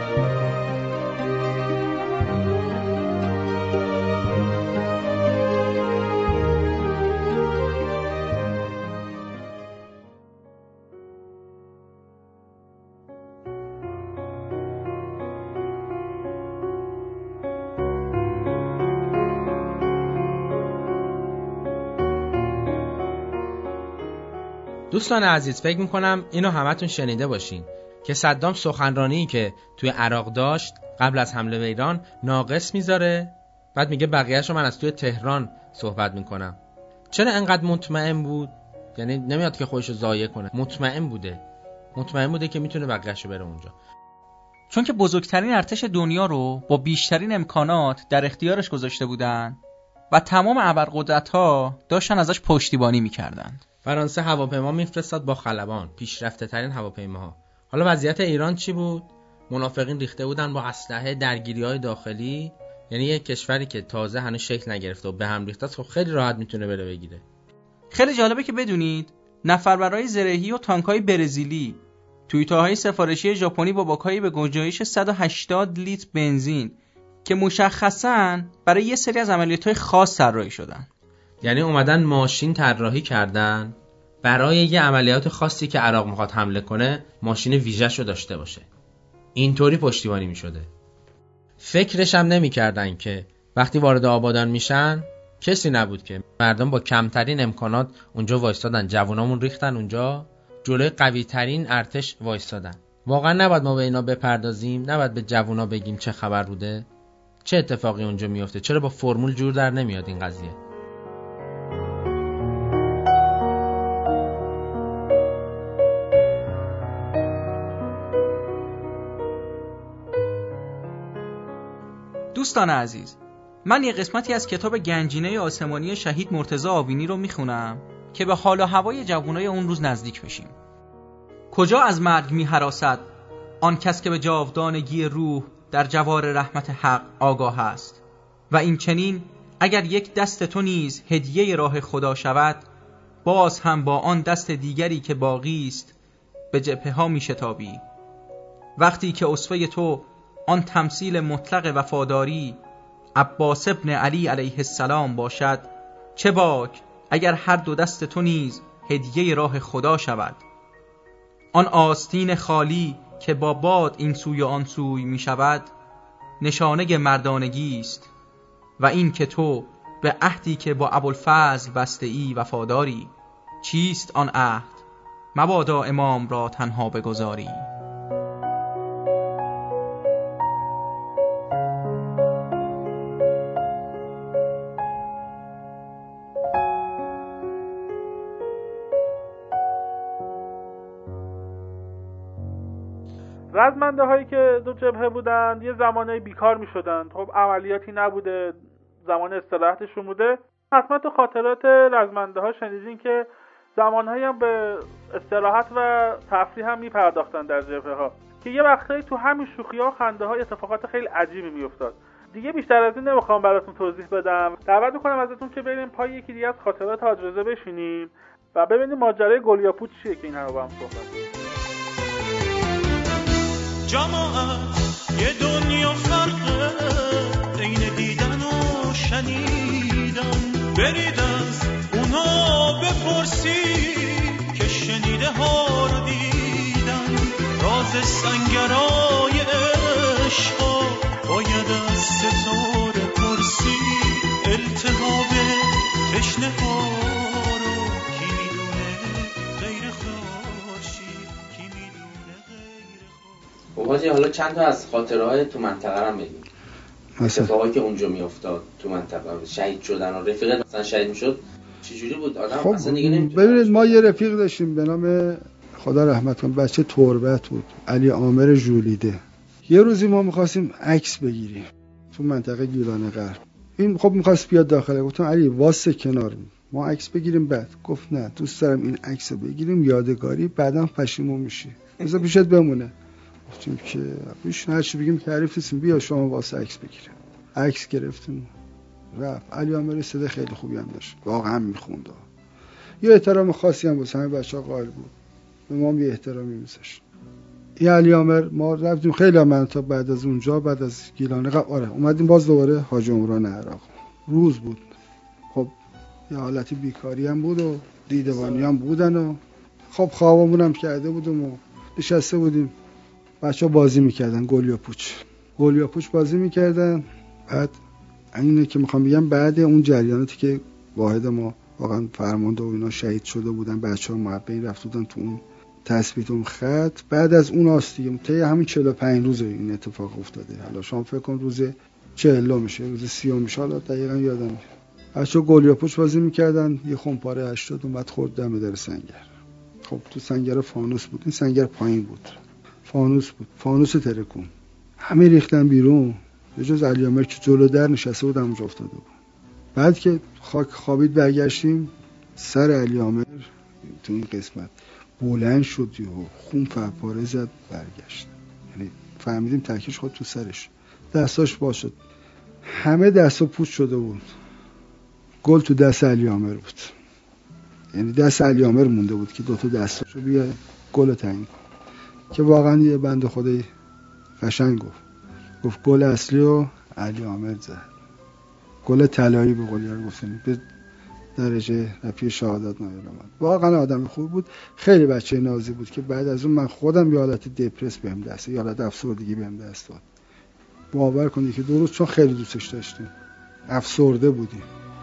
دوستان عزیز، فکر میکنم اینو همتون شنیده باشین که صدام سخنرانی که توی عراق داشت قبل از حمله به ایران ناقص میذاره، بعد میگه بقیه‌اشو من از توی تهران صحبت میکنم. چرا انقدر مطمئن بود؟ یعنی نمیاد که خودشو ضایع کنه، مطمئن بوده مطمئن بوده که میتونه بقیه‌اشو بره اونجا، چون که بزرگترین ارتش دنیا رو با بیشترین امکانات در اختیارش گذاشته بودن و تمام ابرقدرت‌ها داشتن ازش پشتیبانی میکردن. فرانسه هواپیما میفرستاد با خلبان، پیشرفته ترین هواپیماها. حالا وضعیت ایران چی بود؟ منافقین ریخته بودن با اسلحه درگیری‌های داخلی، یعنی یک کشوری که تازه هنوز شکل نگرفته و به هم ریخته است، خب خیلی راحت میتونه بره بگیره. خیلی جالبه که بدونید نفربرای زرهی و تانک‌های برزیلی، تویوتاهای سفارشی ژاپنی با باک‌هایی به گنجایش صد و هشتاد لیتر بنزین که مشخصاً برای یه سری از عملیات‌های خاص طراحی شدن. یعنی اومدن ماشین طراحی کردن برای یه عملیات خاصی که عراق میخواد حمله کنه، ماشین ویژه‌شو داشته باشه. اینطوری پشتیبانی میشده. فکرش هم نمی‌کردن که وقتی وارد آبادان میشن کسی نبود که مردم با کمترین امکانات اونجا وایستادن، جوونامون ریختن اونجا، جلوی قوی‌ترین ارتش وایستادن. واقعا نباید ما به اینا بپردازیم، نباید به جوونا بگیم چه خبر بوده، چه اتفاقی اونجا میفته، چرا با فرمول جور در نمیاد این قضیه. دوستان عزیز، من یه قسمتی از کتاب گنجینه آسمانی شهید مرتضی آوینی رو میخونم که به حال و هوای جوانای اون روز نزدیک بشیم. کجا از مرگ میهراسد آن کس که به جاودانگی روح در جوار رحمت حق آگاه است، و این چنین اگر یک دست تو نیز هدیه راه خدا شود، باز هم با آن دست دیگری که باقی است به جبهه ها میشتابی. وقتی که اسوه تو آن تمثیل مطلق وفاداری عباس ابن علی علیه السلام باشد، چه باک اگر هر دو دست تو نیز هدیه راه خدا شود. آن آستین خالی که با باد این سوی آن سوی می شود، نشانه مردانگی است، و این که تو به عهدی که با ابوالفضل بسته ای وفاداری. چیست آن عهد؟ مبادا امام را تنها بگذاری. رزمنده هایی که دو جبهه بودن یه زمانه بیکار می شدن، خب عملیاتی نبوده، زمان استراحتشون بوده. حتما تو خاطرات رزمنده ها شنیدین که زمانهایی هم به استراحت و تفریح هم می پرداختن در جبهه ها، که یه وقتایی تو همین شوخی ها و خنده ها اتفاقات خیلی عجیبی می افتاد. دیگه بیشتر از این نمیخوام براتون توضیح بدم. دعوت میکنم ازتون که بریم پای یکی دیگه از خاطرات حاج رضا بشینیم و ببینیم ماجرای گلیاپوت چیه که این رو با هم صحبت کنیم. جماعت یه دنیا فرقه بین دیدن و شنیدن، برید از اونا بپرسی که شنیده ها رو دیدن. راز سنگرای عشقا باید از ستاره پرسی، التهاب تشنه ها رو کی میدونه غیر خورشید، کی میدونه غیر خورشید. حاجی حالا چند تا از خاطرهای تو منطقه رو بگیم، اتفاقایی که اونجا میافتاد تو منطقه، شهید شدن و رفیقت مثلا شهید میشد چجوری بود آدم؟ خب اصلا دیگه نمیتونه. ببینید ما یه رفیق داشتیم به نام خدا رحمت کنه، بچه تربت بود، علی عامر ژولیده. یه روزی ما می‌خواستیم عکس بگیریم تو منطقه گیلان غرب. این خب می‌خواست بیاد داخل، گفتم علی واسه کنار ما عکس بگیریم. بعد گفت نه دوست دارم این عکس رو بگیریم یادگاری، بعداً پشیمون میشی، بذار پیشت بمونه. گفتیم که بیش هر چی بگیم تعریف نیستیم، بیا شما واسه عکس بگیریم. عکس گرفتیم رفت. علی عامر صدا خیلی خوبی هم داشت، واقعا میخوند. یه احترام خاصی هم واسه همه بچه‌ها قائل بود، به ما هم یه احترامی میذاشت. این علی عامر ما رفتیم خیلی من تا بعد از اونجا، بعد از گیلان غرب آره اومدیم باز دوباره حاج عمران عراق. روز بود، خب یه حالتی بیکاری هم بود و دیدبانی هم بودن و خب خوابمون هم کرده بودیم و نشسته بودیم، بچه‌ها بازی میکردن گلیاپوچ گلیاپوچ بازی میکردن. بعد اینه که میخوام بگم بعد اون جریاناتی که واحد ما واقعا فرمانده و اینا شهید شده بودن، بچه‌ها محبین رفت بودن تو اون تثبیت اون خط، بعد از اون آستیگم طی همین چهل و پنج روز این اتفاق افتاده. حالا شما فکر کن روز چهل میشه، روز سی میشه، حالا دقیقاً یادم نیست. بچه‌ها گلیاپوچ بازی میکردن، یه خمپاره هشتاد اومد خورد دم در سنگر. خب تو سنگر فانوس بود، این سنگر پایین بود، فانوس بود، فانوس ترکون. همه ریختن بیرون به جز علی عامر که جلو در نشسته بود اونجا افتاده بود. بعد که خاک خوابید برگشتیم، سر علی عامر تو این قسمت بلند شد و خون فرپاره زد، برگشت. یعنی فهمیدیم تکیش خود تو سرش، دستاش باز شد، همه دستا پوچ شده بود. گل تو دست علی عامر بود، یعنی دست علی عامر مونده بود که دو تا دستاشو بیا گل تعیین کن. که واقعا یه بنده خدای قشنگ گفت گفت گل اصلی رو علی عامر زد، گل طلایی به قول یار گفتن به درجه رفیع شهادت نایل آمد. واقعا آدم خوب بود، خیلی بچه نازی بود که بعد از اون من خودم یه حالت دپرس بهم دست، یه حالت افسردگی بهم دست داد. باور کنید که دو روز چون خیلی دوستش داشتیم افسرده بودیم.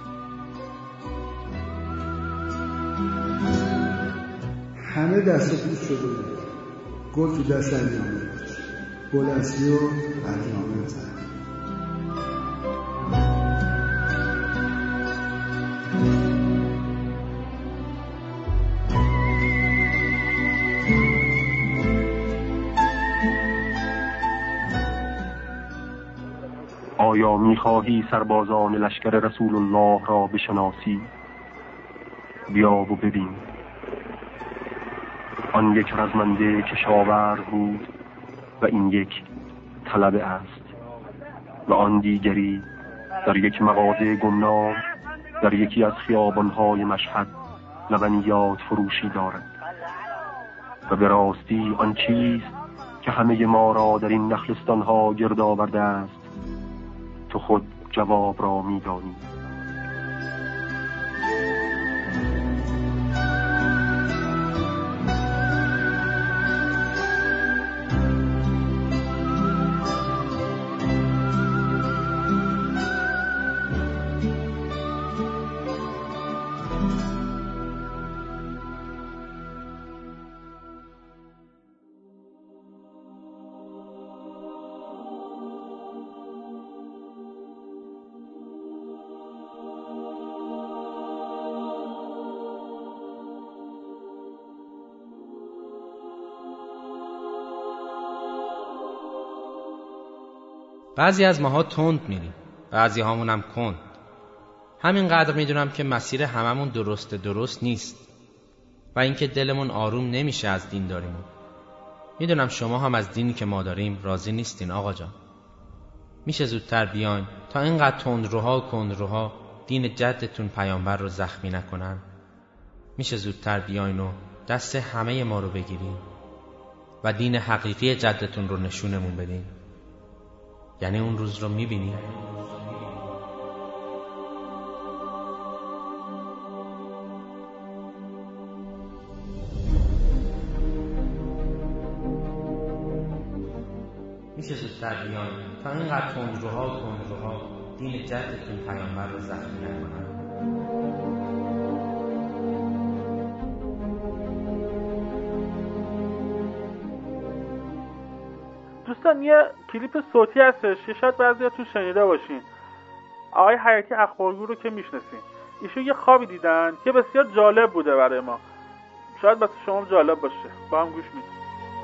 همه دست پوش شده بود، گل تو دست علی عامر بود، گل اصلی رو علی عامر زد. آیا می‌خواهی سربازان لشکر رسول الله را بشناسی؟ بیا و ببین. آن یک رزمنده کشاورز بود و این یک طلبه است و آن دیگری در یک مغازه گمنام در یکی از خیابان‌های مشهد لبنیات فروشی دارد و به راستی آن چیست که همه ما را در این نخلستان‌ها گرد آورده است تو خود جواب را می‌دانی. بعضی از ماها تند میریم، بعضی هامون هم کند. همینقدر میدونم که مسیر هممون درست درست نیست و اینکه دلمون آروم نمیشه از دین داریمون. میدونم شما هم از دینی که ما داریم راضی نیستین آقا جان. میشه زودتر بیاین تا اینقدر تندروها و کندروها دین جدتون پیامبر رو زخمی نکنن. میشه زودتر بیاین و دست همه ما رو بگیرین و دین حقیقی جدتون رو نشونمون بدین؟ یعنی اون روز رو میبینین؟ میشه زودتر بیاین تا اینقدر تندروها و تندروها دین جدتون پیامبر رو زخمی نکنن. دوستان یه کلیپ صوتی هستش که شاید بعضیاتون شنیده باشین. آقای حیاتی اخبارگو رو که میشناسین، ایشون یه خوابی دیدن که بسیار جالب بوده برای ما. شاید واسه شما جالب باشه. با هم گوش میدیم.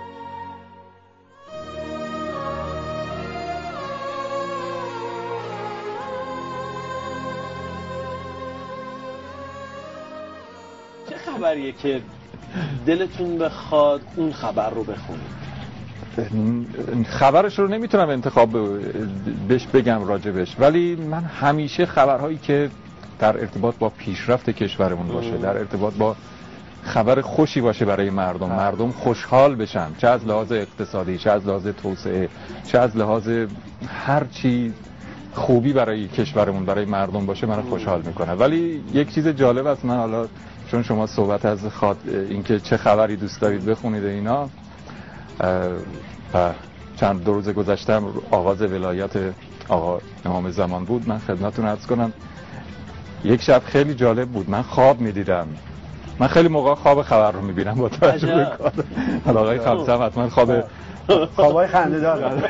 چه خبریه که دلتون بخواد اون خبر رو بخونید؟ خبرش رو نمیتونم انتخاب بهش بگم راجبش، ولی من همیشه خبرهایی که در ارتباط با پیشرفت کشورمون باشه، در ارتباط با خبر خوشی باشه برای مردم، مردم خوشحال بشن، چه از لحاظ اقتصادی، چه از لحاظ توسعه، چه از لحاظ هر چی خوبی برای کشورمون، برای مردم باشه، من خوشحال میکنه. ولی یک چیز جالب است، من حالا چون شما صحبت از خواد اینکه چه خبری دوست دارید بخونید اینا، و چند دو روز گذشتم آغاز ولایت آقا امام زمان بود، من خدمتتون عرض کنم یک شب خیلی جالب بود. من خواب میدیدم، من خیلی موقع خواب خبر رو میبینم با توجه به کار آقای خمسه هم حتما خواب خوابای خنده‌دار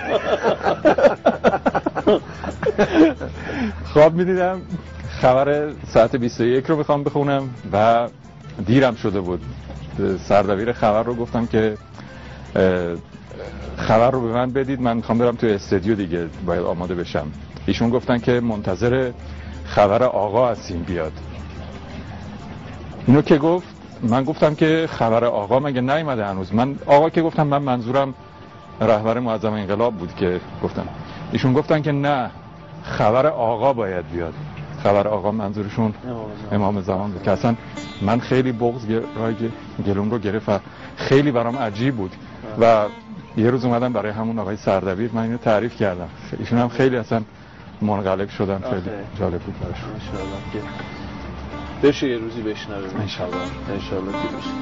خواب میدیدم خبر ساعت بیست و یک رو میخوام بخونم و دیرم شده بود. سردبیر خبر رو گفتم که خبر رو به من بدید، من میخوام برم تو استودیو دیگه، باید آماده بشم. ایشون گفتن که منتظر خبر آقا هستیم بیاد. اینو که گفت من گفتم که خبر آقا مگه نیومده هنوز؟ من آقا که گفتم من منظورم رهبر معظم انقلاب بود که گفتم. ایشون گفتن که نه، خبر آقا باید بیاد. خبر آقا منظورشون امام زمان بود که اصلا من خیلی بغض گلوم رو گرفت و خیلی برام عجیب بود و یه روز اومدم برای همون آقای سردبیر من اینو تعریف کردم، ایشون هم خیلی اصلا منقلب شدن، خیلی جالب بود براشون. ان شاء الله که بشه یه روزی بشنویم ان شاء الله ان شاء الله که بشه.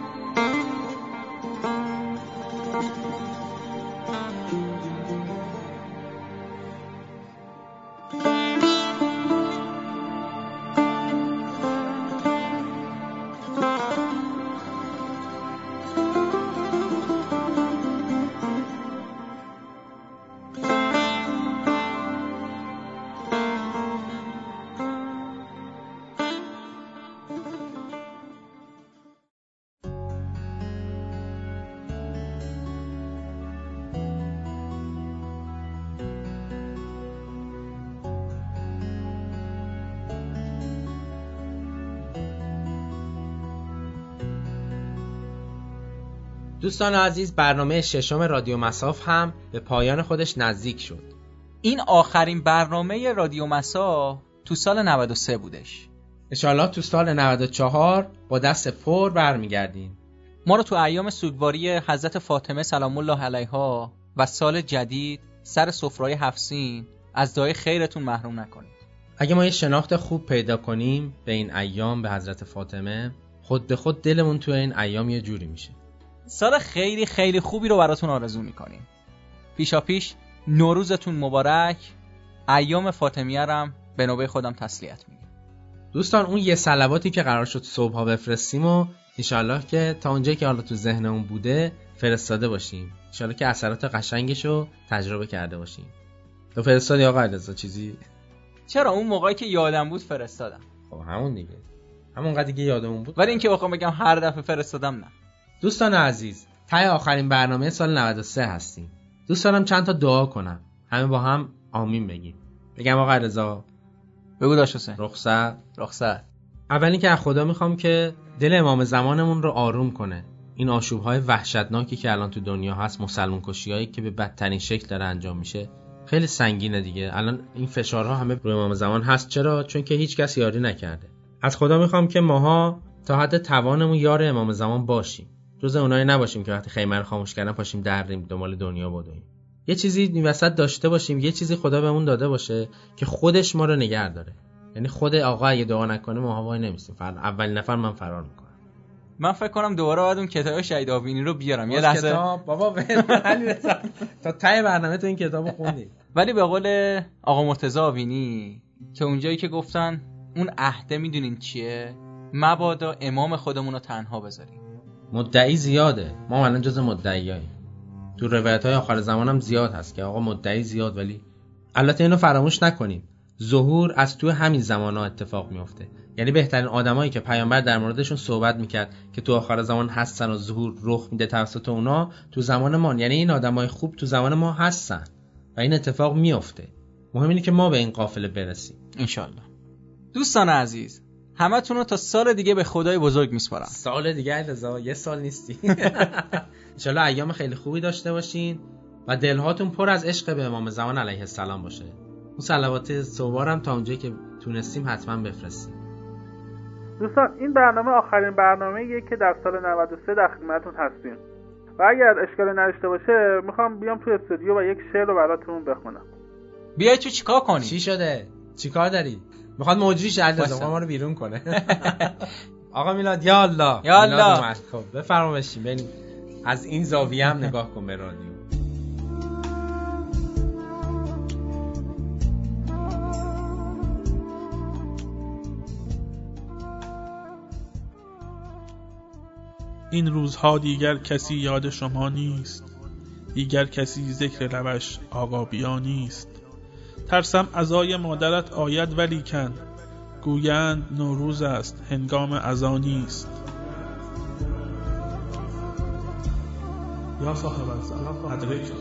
دوستان عزیز، برنامه ششم رادیو مساف هم به پایان خودش نزدیک شد. این آخرین برنامه رادیو مساف تو سال نود و سه بودش. انشالله تو سال نود و چهار با دست پر برمیگردیم. ما رو تو ایام سوگواری حضرت فاطمه سلام الله علیها و سال جدید سر سفره‌های هفت سین از دعای خیرتون محروم نکنید. اگه ما یه شناخت خوب پیدا کنیم به این ایام، به حضرت فاطمه، خود به خود دلمون تو این ایام یه جوری میشه. سال خیلی خیلی خوبی رو براتون آرزو میکنیم. پیشا پیش نوروزتون مبارک. ایام فاطمیه رم به نوبه خودم تسلیت میگم. دوستان اون یه صلواتی که قرار شد صبحا بفرستیم و انشالله که تا اونجایی که حالا تو ذهنمون بوده فرستاده باشیم. انشالله که اثرات قشنگشو تجربه کرده باشیم. تو فرستادی آقا علیرضا چیزی؟ چرا اون موقعی که یادم بود فرستادم. خب همون دیگه. همون قدری که یادمون بود. ولی اینکه بخوام بگم هر دفعه فرستادم نه. دوستان عزیز، ته آخرین برنامه سال نود و سه هستیم. دوست دارم چند تا دعا کنم. همه با هم آمین بگیم. بگم آقا رضا. بگو داش حسین. رخصت. رخصت. اولی که از خدا میخوام که دل امام زمانمون رو آروم کنه. این آشوب‌های وحشتناکی که الان تو دنیا هست، مسلمان کشی‌هایی که به بدترین شکل داره انجام میشه، خیلی سنگینه دیگه. الان این فشارها همه روی امام زمان هست. چرا؟ چون که هیچ کس یاری نکرده. از خدا میخوام که ماها تا حد توانمون یار امام زمان باشیم. جز اونایی نباشیم که وقتی خیمه رو خاموش کردن پاشیم دریم دنبال دنیا بدویم. یه چیزی این وسط داشته باشیم، یه چیزی خدا بهمون داده باشه که خودش ما رو نگه داره. یعنی خود آقا اگه دعا نکنه ما هوای نمیسیم. فر اولین نفر من فرار میکنم. من فکر کنم دوباره باید اون کتاب شهید آوینی رو بیارم. یه لحظه کتاب بابا ولی تا ته برنامه تو این کتابو خوندی. ولی به قول آقا مرتضی آوینی که اونجایی که گفتن اون عهده میدونین چیه؟ مبادا امام خودمون رو تنها بذاریم. مدعی زیاده. ما الان جز مدعیاییم. تو روایت‌های آخر زمان هم زیاد هست که آقا مدعی زیاد، ولی البته اینو فراموش نکنیم. ظهور از تو همین زمان‌ها اتفاق میفته. یعنی بهترین آدمایی که پیامبر در موردشون صحبت میکرد که تو آخر زمان هستن و ظهور رخ میده توسط اونا تو زمان ما، یعنی این آدمای خوب تو زمان ما هستن و این اتفاق میفته. مهم اینه که ما به این قافله برسیم انشالله. دوستان عزیز، همتون رو تا سال دیگه به خدای بزرگ میسپارم. سال دیگه علیرضا یه سال نیستی. انشالله ایام خیلی خوبی داشته باشین و دلهاتون پر از عشق به امام زمان علیه السلام باشه. اون صلوات صبحارم تا اونجایی که تونستیم حتما بفرستیم. دوستان این برنامه آخرین برنامه‌ایه که در سال نود و سه در خدمتتون هستیم و اگر اشکالی نداشته باشه میخوام بیام تو استودیو و یک شعر رو براتون بخونم. بیای تو چیکار کنی؟ چی شده؟ چیکار داری؟ میخواد موجی شه علیرضا ما رو بیرون کنه. آقا میلاد یا الله یا الله بفرما بشین ببین از این زاویه هم نگاه کن به رادیو. این روزها دیگر کسی یاد شما نیست، دیگر کسی ذکر لبش آقا بیا نیست. ترسم عزای مادرت آید ولیکن، گویند نوروز است هنگام عزا نیست. یا صاحب الزمان ادرک ادرک.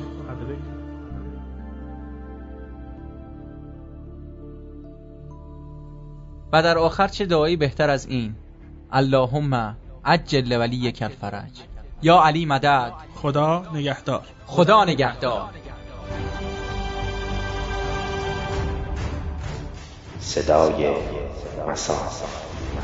و در آخر چه دعایی بهتر از این؟ اللهم عجل ولیک الفرج، یا علی مدد، خدا نگهدار، خدا نگهدار. صدای مساء.